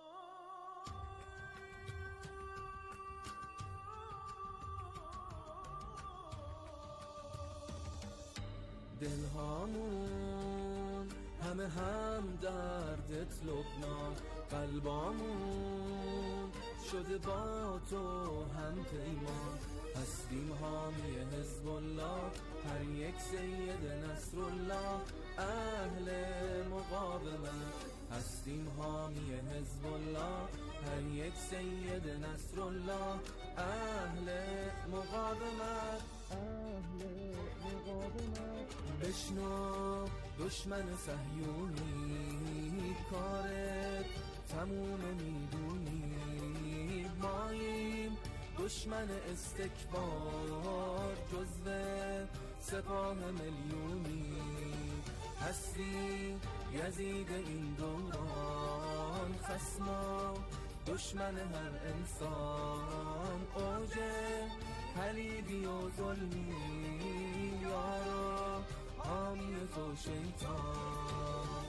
S23: دلهامون همه هم دردت لبنان، قلبامون شده با تو هم پیمان. هستیم حامی حزب الله، هر یک سید نصرالله، اهل مقاومت. هستیم حامی حزب الله، هر یک سید نصرالله، اهل مقاومت. اهل مقاومت. بشنو دشمن صهیونی، کارت تموم میدونی. ماییم دشمن استکبار، جزو سپاه میلیونی. هستی یزید این دوران، خصما دشمن هر انسان. اوجه پلیدی و ظلمی، یارا حامی تو شیطان.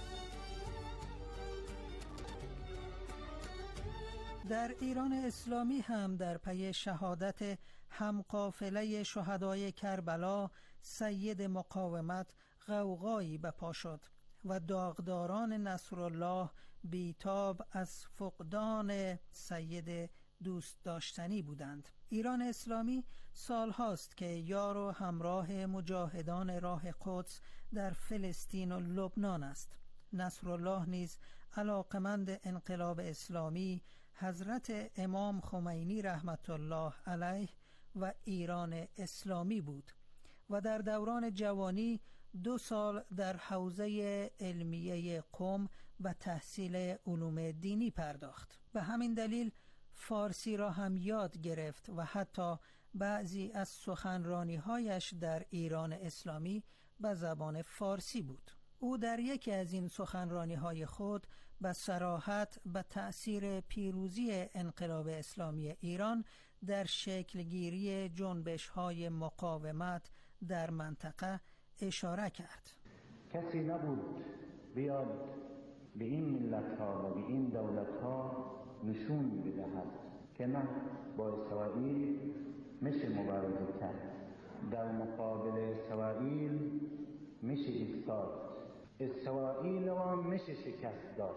S4: در ایران اسلامی هم در پی شهادت همقافله شهدای کربلا سید مقاومت غوغایی به پا شد و داغداران نصرالله بیتاب از فقدان سید دوست داشتنی بودند. ایران اسلامی سالهاست که یار و همراه مجاهدان راه قدس در فلسطین و لبنان است. نصرالله نیز علاقمند انقلاب اسلامی، حضرت امام خمینی رحمت الله علیه و ایران اسلامی بود و در دوران جوانی دو سال در حوزه علمیه قم و تحصیل علوم دینی پرداخت. به همین دلیل فارسی را هم یاد گرفت و حتی بعضی از سخنرانی‌هایش در ایران اسلامی به زبان فارسی بود. او در یکی از این سخنرانی‌های خود به صراحت به تأثیر پیروزی انقلاب اسلامی ایران در شکلگیری جنبش‌های مقاومت در منطقه اشاره کرد.
S3: کسی نبود بیاد به این ملت‌ها و به این دولت‌ها نشون بدهد که نه، با اسرائیل میشه مبارزه کرد، در مقابل اسرائیل میشه ایستاد، اسرائیل را میشه شکست داد.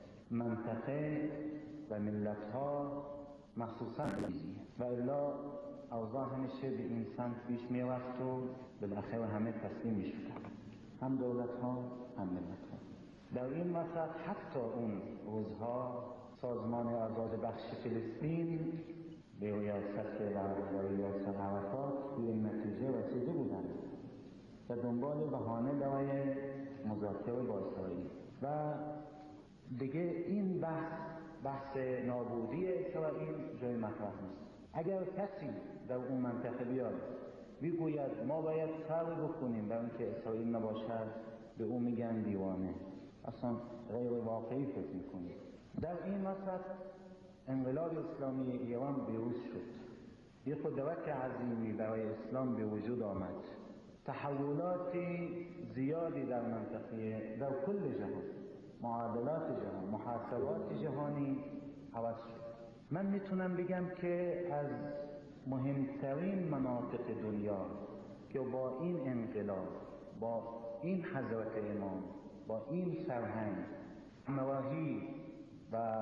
S3: منطقه و ملت‌ها مخصوصا و الا اوضاع همیشه به این سمت پیش میرفت و بالاخره همه تسلیم میشدن، هم دولت‌ها هم ملت‌ها. در این وسط حتی اون روزها سازمان آزاد بخش فلسطین به ریاست و ریاست عرفات به این نتیجه رسیده بودند و دنبال بهانه برای مذاکره با اسرائیل و دیگه این بحث بحث نابودی اسرائیل جای مطرح نیست. اگر کسی در اون منطقه بیاد بگوید ما باید کاری بکنیم برای اینکه اسرائیل نباشد، به اون میگن دیوانه، اصلا غیر واقعی فکر میکنه. در این وسط انقلاب اسلامی ایران پیروز شد، یه قدرت عظیمی برای اسلام به وجود آمد، تحولات زیادی در منطقه در کل جهان، معادلات جهان، محاسبات جهانی عوض شد. من میتونم بگم که از مهمترین مناطق دنیا که با این انقلاب، با این حضرت امام، با این فرهنگ همراهی و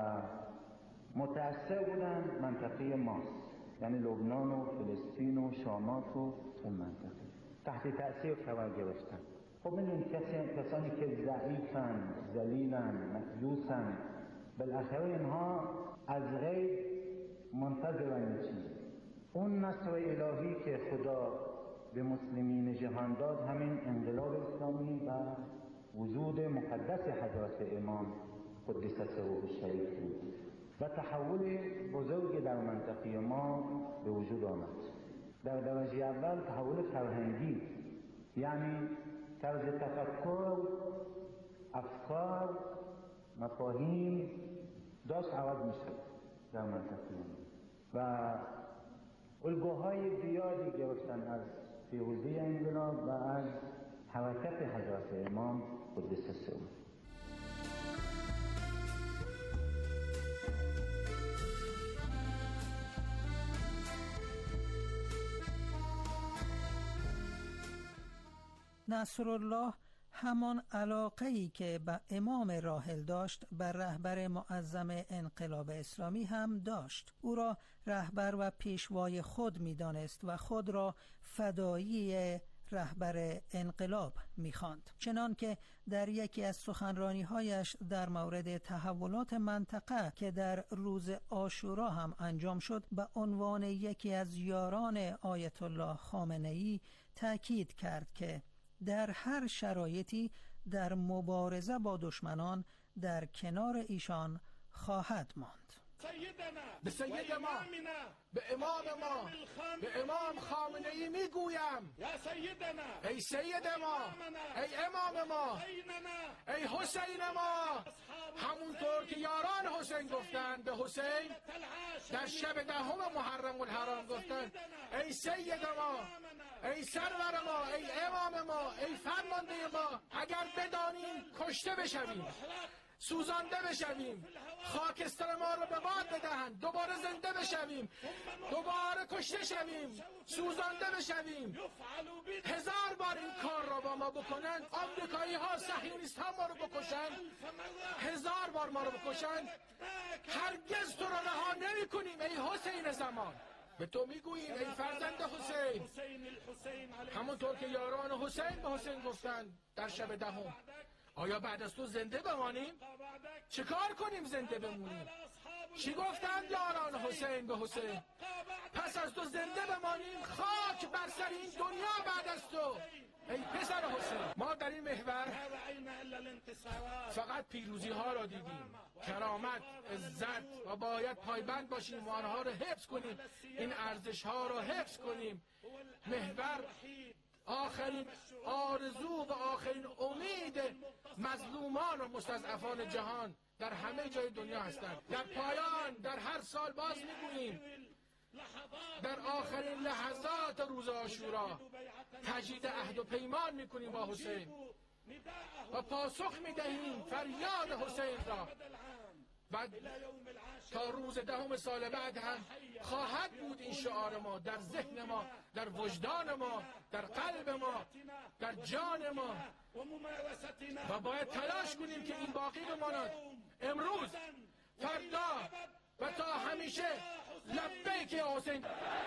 S3: متأثر بودن منطقه ماست، یعنی لبنان و فلسطین و شامات و اون منطقه تحت تأثیر قرار گرفتن. خب میدونید کسانی که ضعیفن، ذلیلن، مأیوسن، بالاخره اینها از غیب منتظرن چی؟ اون نصر الهی که خدا به مسلمین جهان داد همین انقلاب اسلامی و وجود مقدس حضرت امام قدس سره الشریف بود و تحول بزرگی در منطقه ما به وجود آمد. در درجه اول تحول فرهنگی، یعنی طرز تفکر، افکار، مفاهیم داشت عوض میشد در منطقه و الگوهای زیادی گرفتن از پیروزی انقلاب و از حرکت حضرت امام قدس سره.
S4: نصرالله همان علاقه‌ای که به امام راحل داشت بر رهبر معظم انقلاب اسلامی هم داشت. او را رهبر و پیشوای خود می‌دانست و خود را فدایی رهبر انقلاب می‌خواند. چنان که در یکی از سخنرانی‌هایش در مورد تحولات منطقه که در روز عاشورا هم انجام شد به عنوان یکی از یاران آیت الله خامنه‌ای تأکید کرد که در هر شرایطی در مبارزه با دشمنان در کنار ایشان خواهد ماند.
S1: به سید ما، به امام ما، به امام خامنه‌ای میگویم ای سید ما، ای امام ما، ای حسین ما، همونطور که یاران حسین گفتند به حسین در شب دهم محرم الحرام گفتند ای سید ما، ای سرور ما، ای امام ما، ای فرمانده ما، اگر بدانیم کشته بشویم، سوزانده بشویم، خاکستر ما رو به باد بدهند، دوباره زنده بشویم، دوباره کشته شویم، سوزانده بشویم، هزار بار این کار را با ما بکنند، آمریکایی ها صهیونیست ها ما رو بکشند، هزار بار ما رو بکشند، هرگز تو را رها نمی کنیم ای حسین زمان. به تو میگوییم ای فرزند حسین، همونطور که یاران حسین به حسین گفتند در شب دهم، آیا بعد از تو زنده بمانیم؟ چه کار کنیم زنده بمونیم؟ چی گفتند یاران حسین به حسین؟ پس از تو زنده بمانیم خاک بر سر این دنیا بعد از تو، ای پسر حسین، ما در این محور فقط پیروزی ها را دیدیم، کرامت، عزت و باید پایبند باشیم و آنها را حفظ کنیم، این ارزش ها را حفظ کنیم. محور آخرین آرزو و آخرین امید مظلومان و مستضعفان جهان در همه جای دنیا هستند. در پایان در هر سال باز میگوییم در آخرین لحظات روز عاشورا تجدید عهد و پیمان میکنیم با حسین و پاسخ میدهیم فریاد حسین را. بعد تا روز دهم سال بعد هم خواهد بود این شعار ما در ذهن ما، در وجدان ما، در قلب ما، در جان ما و باید تلاش کنیم که این باقی بماند. امروز، فردا و تا همیشه لبیک یا حسین.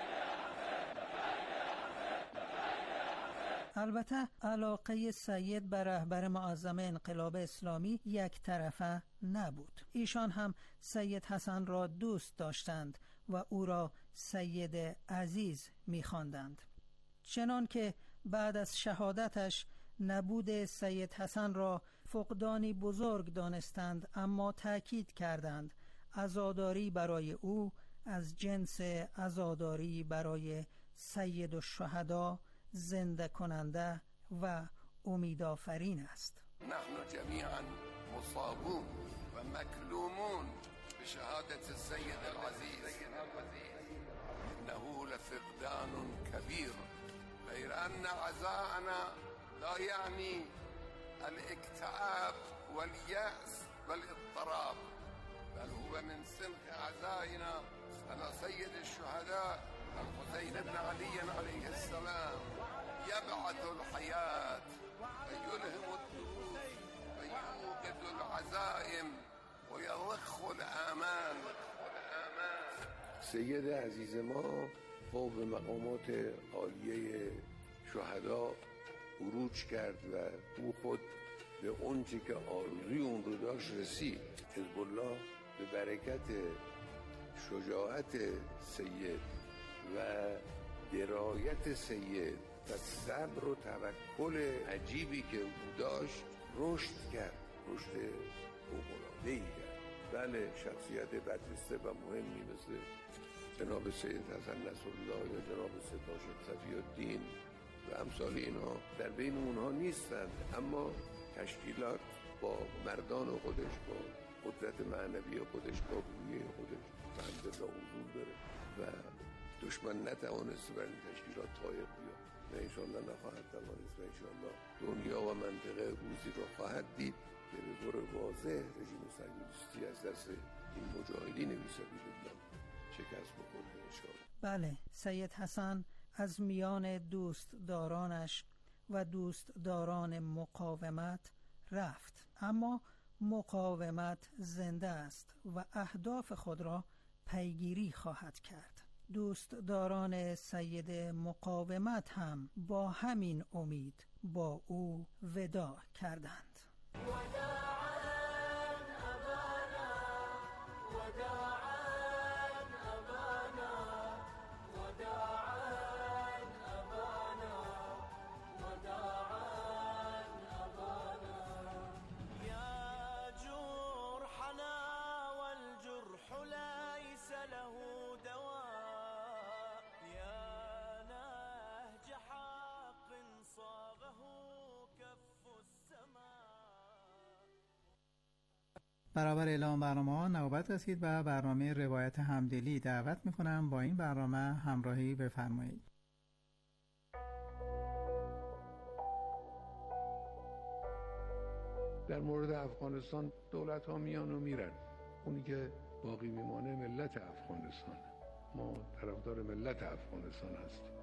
S4: البته علاقه سید به رهبر معظم انقلاب اسلامی یک طرفه نبود. ایشان هم سید حسن را دوست داشتند و او را سید عزیز می‌خواندند. چنان که بعد از شهادتش نبود سید حسن را فقدانی بزرگ دانستند، اما تأکید کردند عزاداری برای او از جنس عزاداری برای سید الشهدا، زنده کننده و امیدآفرین است.
S22: نحن جميعا مصابون و مکلومون بشهادة السيد العزيز إنه لفقدان كبير غير أن عزاءنا لا يعني الاكتئاب واليأس والاضطراب، بل هو من سمت عزائنا على سيد الشهداء الحسين بن علي عليه السلام يبعث الحياة ويلهم الدروس ويوقظ العزائم ويضخ الآمال. سید عزیز ما فوق مقامات عالیه شهدا عروج کرد و او خود به اونچه که آرزوی اون رو داشت رسید. حزب الله به برکت شجاعت سید و درایت سید و صبر و توکل عجیبی که او داشت رشد کرد، رشد فوق‌العاده‌ای کرد. بله، شخصیت برجسته و مهمی مثل جناب سید حسن نصرالله یا جناب سید هاشم صفی الدین و امثال اینها در بین اونها نیستند، اما تشکیلات با مردان خودش، با قدرت معنوی خودش، با روی خودش بنده را حضور داره و دشمن نتوانست بر این تشکیلات طایق بیاد و انشاءالله نخواهد توانست و انشاءالله دنیا و منطقه روزی را خواهد دید که به طور واضح رژیم صهیونیستی از دست این مجاهدین بی‌سبیل شکست بخورده انشاءالله.
S4: بله، سید حسن از میان دوستدارانش و دوستداران مقاومت رفت، اما مقاومت زنده است و اهداف خود را پیگیری خواهد کرد. دوستداران سید مقاومت هم با همین امید با او وداع کردند.
S6: برابر اعلام برنامه ها نوبت رسید و برنامه روایت همدلی. دعوت میکنم با این برنامه همراهی بفرمایید.
S22: در مورد افغانستان دولت ها میان و میرن، اونی که باقی میمانه ملت افغانستان. ما طرفدار ملت افغانستان هستیم.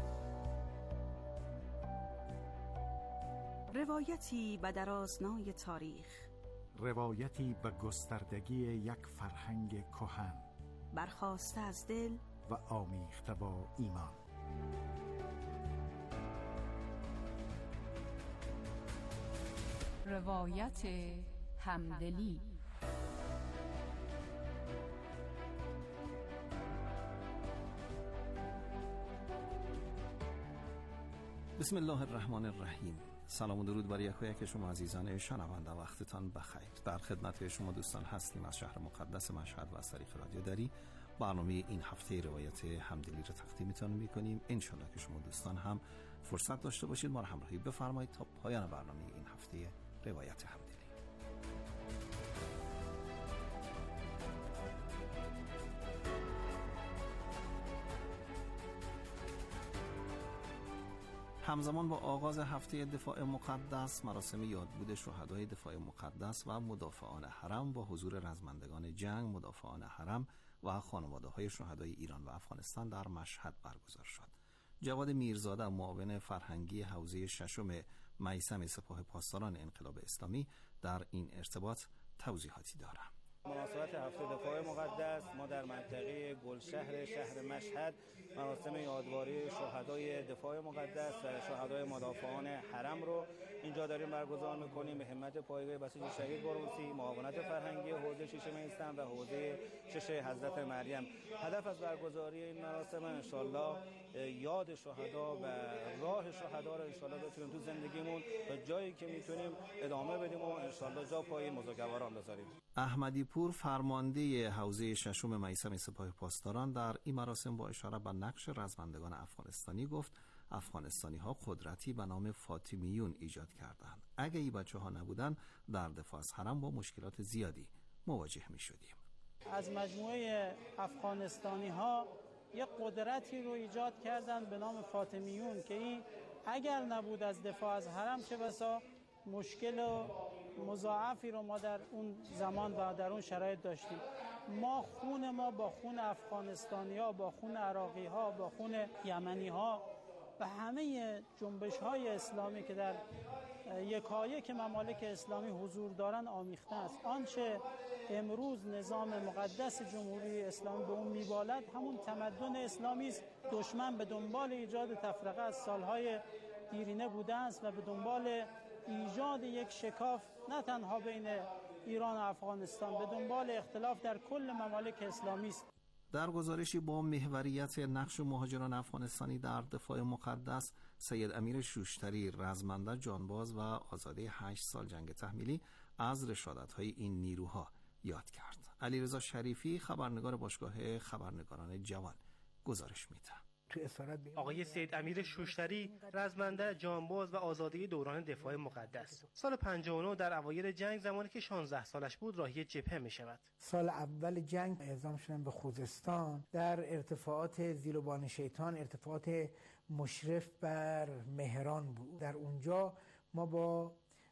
S15: روایتی به درازنای تاریخ،
S7: روایتی به گستردگی یک فرهنگ کهن،
S15: برخاسته از دل
S7: و آمیخته با ایمان.
S5: روایت همدلی.
S8: بسم الله الرحمن الرحیم. سلام و درود بر یک و یک شما عزیزان شنونده، وقتتان بخیر. در خدمت شما دوستان هستیم از شهر مقدس مشهد و از طریق رادیو دری. برنامه این هفته روایت همدلی رو تقدیمتان میکنیم. انشالله که شما دوستان هم فرصت داشته باشید ما را همراهی بفرمایید تا پایان برنامه این هفته روایت همدلی. همزمان با آغاز هفته دفاع مقدس، مراسم یادبود شهدای دفاع مقدس و مدافعان حرم با حضور رزمندگان جنگ، مدافعان حرم و خانواده‌های شهدای ایران و افغانستان در مشهد برگزار شد. جواد میرزاده، معاون فرهنگی حوزه ششم میثم سپاه پاسداران انقلاب اسلامی، در این ارتباط توضیحاتی دارد.
S9: مناسبت هفته دفاع مقدس ما در منطقه گلشهر شهر مشهد مراسم یادواری شهدای دفاع مقدس و شهدای مدافعان حرم رو اینجا داریم برگزار میکنیم به همت پایگاه بسیج شهید برونسی، معاونت فرهنگی حوزه شش میثم و حوزه شش حضرت مریم. هدف از برگزاری این مراسم انشالله یاد شهدا و راه شهدا رو انشالله بتونیم تو زندگیمون تا جایی که میتونیم ادامه بدیم و انشالله جا پای مزاگواران بذاریم.
S8: احمدی پور، فرمانده حوزه ششم میثم سپاه پاسداران، در این مراسم با اشاره به نقش رزمندگان افغانستانی گفت افغانستانی ها قدرتی به نام فاطمیون ایجاد کردند. اگه این بچه ها نبودن در دفاع از حرم با مشکلات زیادی مواجه می شدیم.
S10: از مجموعه افغانستانی ها یک قدرتی رو ایجاد کردن به نام فاطمیون که این اگر نبود از دفاع از حرم چه بسا مشکل و مضاعفی رو ما در اون زمان و در اون شرایط داشتیم. ما خون ما با خون افغانستانی ها، با خون عراقی ها، با خون یمنی ها و همه جنبش های اسلامی که در یکایک ممالک اسلامی حضور دارن آمیخته است. آنچه امروز نظام مقدس جمهوری اسلامی به اون میبالد همون تمدن اسلامی است. دشمن به دنبال ایجاد تفرقه از سالهای دیرینه بوده است و به دنبال ایجاد یک شکاف نه تنها بین ایران و افغانستان، به دنبال اختلاف در کل ممالک اسلامی است.
S8: در گزارشی با محوریت نقش مهاجران افغانستانی در دفاع مقدس، سید امیر شوشتری، رزمنده جانباز و آزاده هشت سال جنگ تحمیلی، از رشادت‌های این نیروها یاد کرد. علیرضا شریفی، خبرنگار باشگاه خبرنگاران جوان، گزارش می‌دهد.
S24: آقای سید امیر شوشتری، رزمنده جانباز و آزاده دوران دفاع مقدس، سال پنجاه و نه در اوایل جنگ زمانی که شانزده سالش بود راهی جبهه می شود.
S25: سال اول جنگ اعزام شدن به خوزستان در ارتفاعات زیلوبان شیطان، ارتفاعات مشرف بر مهران بود. در اونجا ما با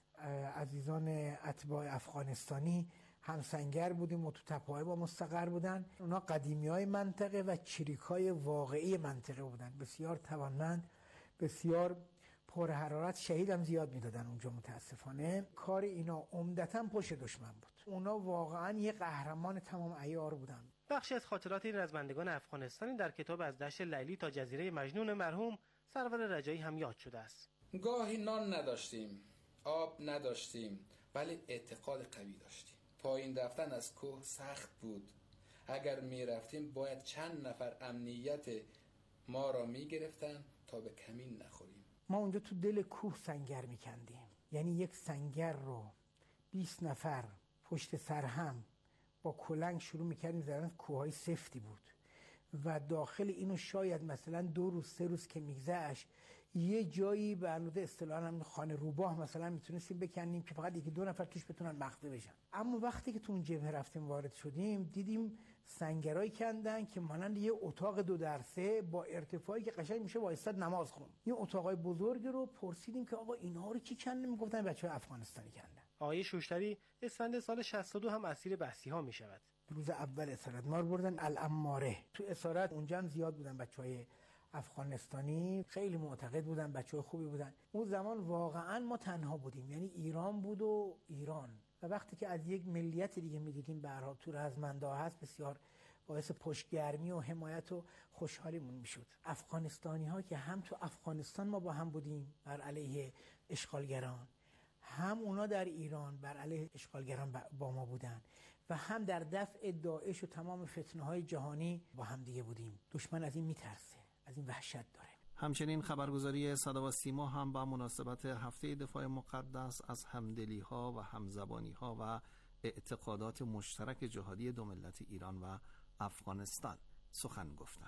S25: عزیزان اتباع افغانستانی همسنگر بودیم و تو تپه‌های با مستقر بودن. اونا قدیمی های منطقه و چریک های واقعی منطقه بودن، بسیار توانمند، بسیار پر حرارت، شهید هم زیاد میدادن اونجا. متاسفانه کار اینا عمدتاً پشت دشمن بود. اونا واقعاً یه قهرمان تمام عیار بودن.
S24: بخشی از خاطرات این رزمندگان افغانستانی در کتاب از دشت لیلی تا جزیره مجنون مرحوم سرور رجایی هم یاد شده است.
S26: گاهی نان نداشتیم، آب نداشتیم، ولی اعتقاد قوی داشتیم. پایین رفتن از کوه سخت بود. اگر می رفتیم باید چند نفر امنیت ما را می گرفتن تا به کمین نخوریم.
S25: ما اونجا تو دل کوه سنگر می کندیم. یعنی یک سنگر رو بیست نفر پشت سر هم با کلنگ شروع می کردیم زدن. کوههای سفتی بود و داخل اینو شاید مثلا دو روز سه روز که میگذشت یه جایی به علوده اصطلاحاً هم خانه روباه مثلا میتونستیم بکنیم که فقط یکی دو نفر توش بتونن مخفی بشن. اما وقتی که تو اون جبهه رفتیم وارد شدیم دیدیم سنگرای کندن که مانند یه اتاق دو در سه با ارتفاعی که قشنگ میشه وایساد نماز خون. یه اتاقای بزرگ رو پرسیدیم که آقا اینها رو کی کنده؟ میگفتن بچه‌های افغانستانی کندن.
S24: آقای شوشتری اسفند سال شصت و دو هم اسیر بحثی‌ها میشود.
S25: روز اول اسارت ما رو بردن الاماره. تو اسارت اونجا هم زیاد بودن بچهای افغانستانی، خیلی معتقد بودن، بچه‌های خوبی بودن. اون زمان واقعا ما تنها بودیم، یعنی ایران بود و ایران. و وقتی که از یک ملیت دیگه می‌دیدیم به هر حال تو رزمنده هست، بسیار باعث پشتگرمی و حمایت و خوشحالیمون میشد. افغانستانی‌ها که هم تو افغانستان ما با هم بودیم بر علیه اشغالگران، هم اونا در ایران بر علیه اشغالگران با ما بودن و هم در دفع داعش و تمام فتنه‌های جهانی با هم دیگه بودیم. دشمن از این میترسه، از این وحشت داره.
S8: همچنین خبرگزاری صدا و سیما هم با مناسبت هفته دفاع مقدس از همدلی ها و همزبانی ها و اعتقادات مشترک جهادی دو ملت ایران و افغانستان سخن گفته.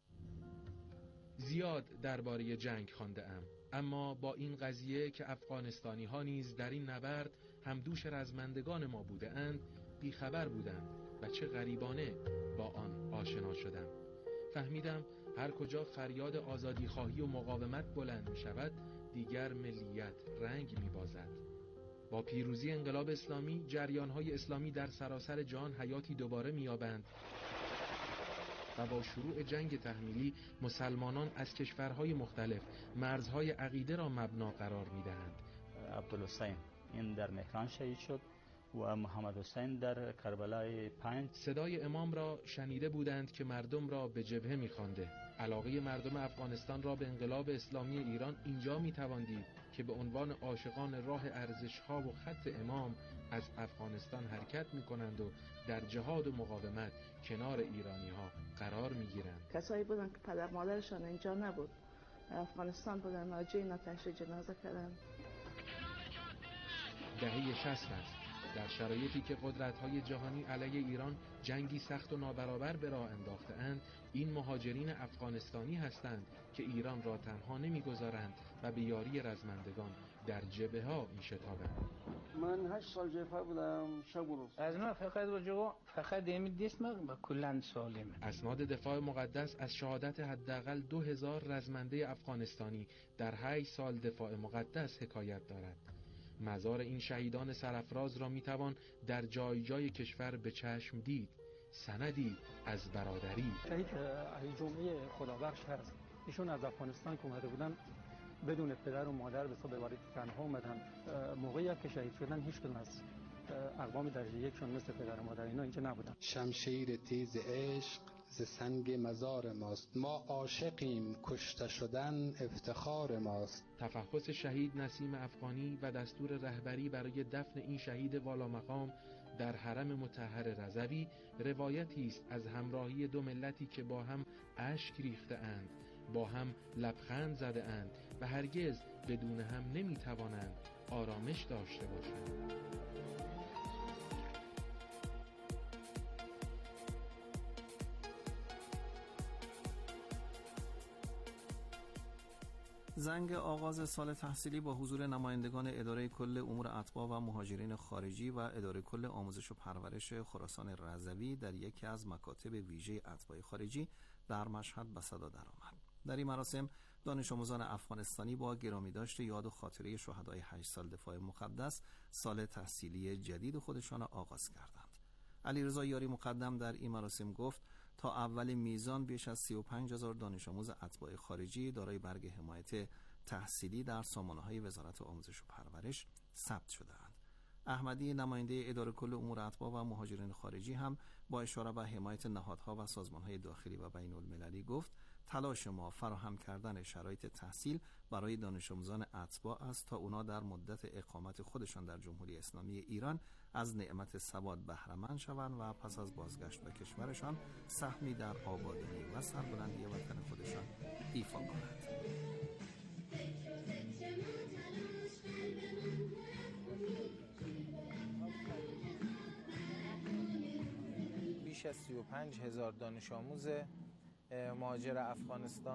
S11: زیاد درباره جنگ خوانده‌ام، اما با این قضیه که افغانستانی ها نیز در این نبرد همدوش رزمندگان ما بوده اند بیخبر بودم و چه غریبانه با آن آشنا شدم. فهمیدم هر کجا فریاد آزادی خواهی و مقاومت بلند می شود دیگر ملیت رنگ می بازد. با پیروزی انقلاب اسلامی جریان‌های اسلامی در سراسر جهان حیاتی دوباره می یابند و با شروع جنگ تحمیلی مسلمانان از کشورهای مختلف مرزهای عقیده را مبنا قرار می دهند.
S12: عبدالحسین این در مهران شهید شد و محمد حسین در کربلای پنج.
S11: صدای امام را شنیده بودند که مردم را به جبهه می خوانده. علاقه مردم افغانستان را به انقلاب اسلامی ایران اینجا می توان دید که به عنوان عاشقان راه ارزش‌ها و خط امام از افغانستان حرکت می کنند و در جهاد و مقاومت کنار ایرانی ها قرار می گیرند.
S13: کسایی بودند که پدر مادرشان اینجا نبود، افغانستان بودن، ناجی اینا تشریح جنازه کردن.
S11: دهه شصت است، در شرایطی که قدرت‌های جهانی علیه ایران جنگی سخت و نابرابر به راه انداخته‌اند، این مهاجرین افغانستانی هستند که ایران را تنها نمی‌گذارند و به یاری رزمندگان در جبهه‌ها می‌شتابند.
S14: من هشت سال جبهه بودم، شب و روز.
S25: از ما فقط وجو فقط دیم دیست ما با کلن سالم.
S11: اسناد دفاع مقدس از شهادت حداقل دو هزار رزمنده افغانستانی در هشت سال دفاع مقدس حکایت دارد. مزار این شهیدان سرافراز را میتوان در جای جای کشور به چشم دید. سندی از برادری.
S16: شهید علی جمعه خدابخش هست. ایشون از افغانستان که اومده بودن بدون پدر و مادر به صبح وارد تنها اومدن. موقعی که شهید شدن هیچ کدوم از اقوام درجه یکشون مثل پدر و مادر اینا اینجا نبودن.
S17: شمشیر تیز عشق ز سنگ مزار ماست، ما عاشقیم، کشته شدن افتخار ماست.
S11: تفحص شهید نسیم افغانی و دستور رهبری برای دفن این شهید والا مقام در حرم مطهر رضوی روایتی است از همراهی دو ملتی که با هم اشک ریخته اند، با هم لبخند زده اند و هرگز بدون هم نمی توانند آرامش داشته باشند.
S8: زنگ آغاز سال تحصیلی با حضور نمایندگان اداره کل امور اتباع و مهاجرین خارجی و اداره کل آموزش و پرورش خراسان رضوی در یکی از مکاتب ویژه اتباع خارجی در مشهد به صدا درآمد. در این مراسم دانش آموزان افغانستانی با گرامی داشت یاد و خاطره شهدای هشت سال دفاع مقدس سال تحصیلی جدید خودشان آغاز کردند. علیرضا یاری مقدم در این مراسم گفت تا اول میزان بیش از سی و پنج هزار دانش آموز اتباع خارجی دارای برگ حمایت تحصیلی در سامانه‌های وزارت آموزش و پرورش ثبت شده‌اند. احمدی نماینده اداره کل امور اتباع و مهاجرین خارجی هم با اشاره به حمایت نهادها و سازمان‌های داخلی و بین المللی گفت تلاش ما فراهم کردن شرایط تحصیل برای دانش آموزان اتباع است تا اونا در مدت اقامت خودشان در جمهوری اسلامی ایران از نعمت سواد بهره مند شوند و پس از بازگشت به کشورشان سهمی در آبادانی و سربلندی وطن خودشان ایفا کنند.
S27: بیش از سی و پنج هزار دانش آموز مهاجر افغانستان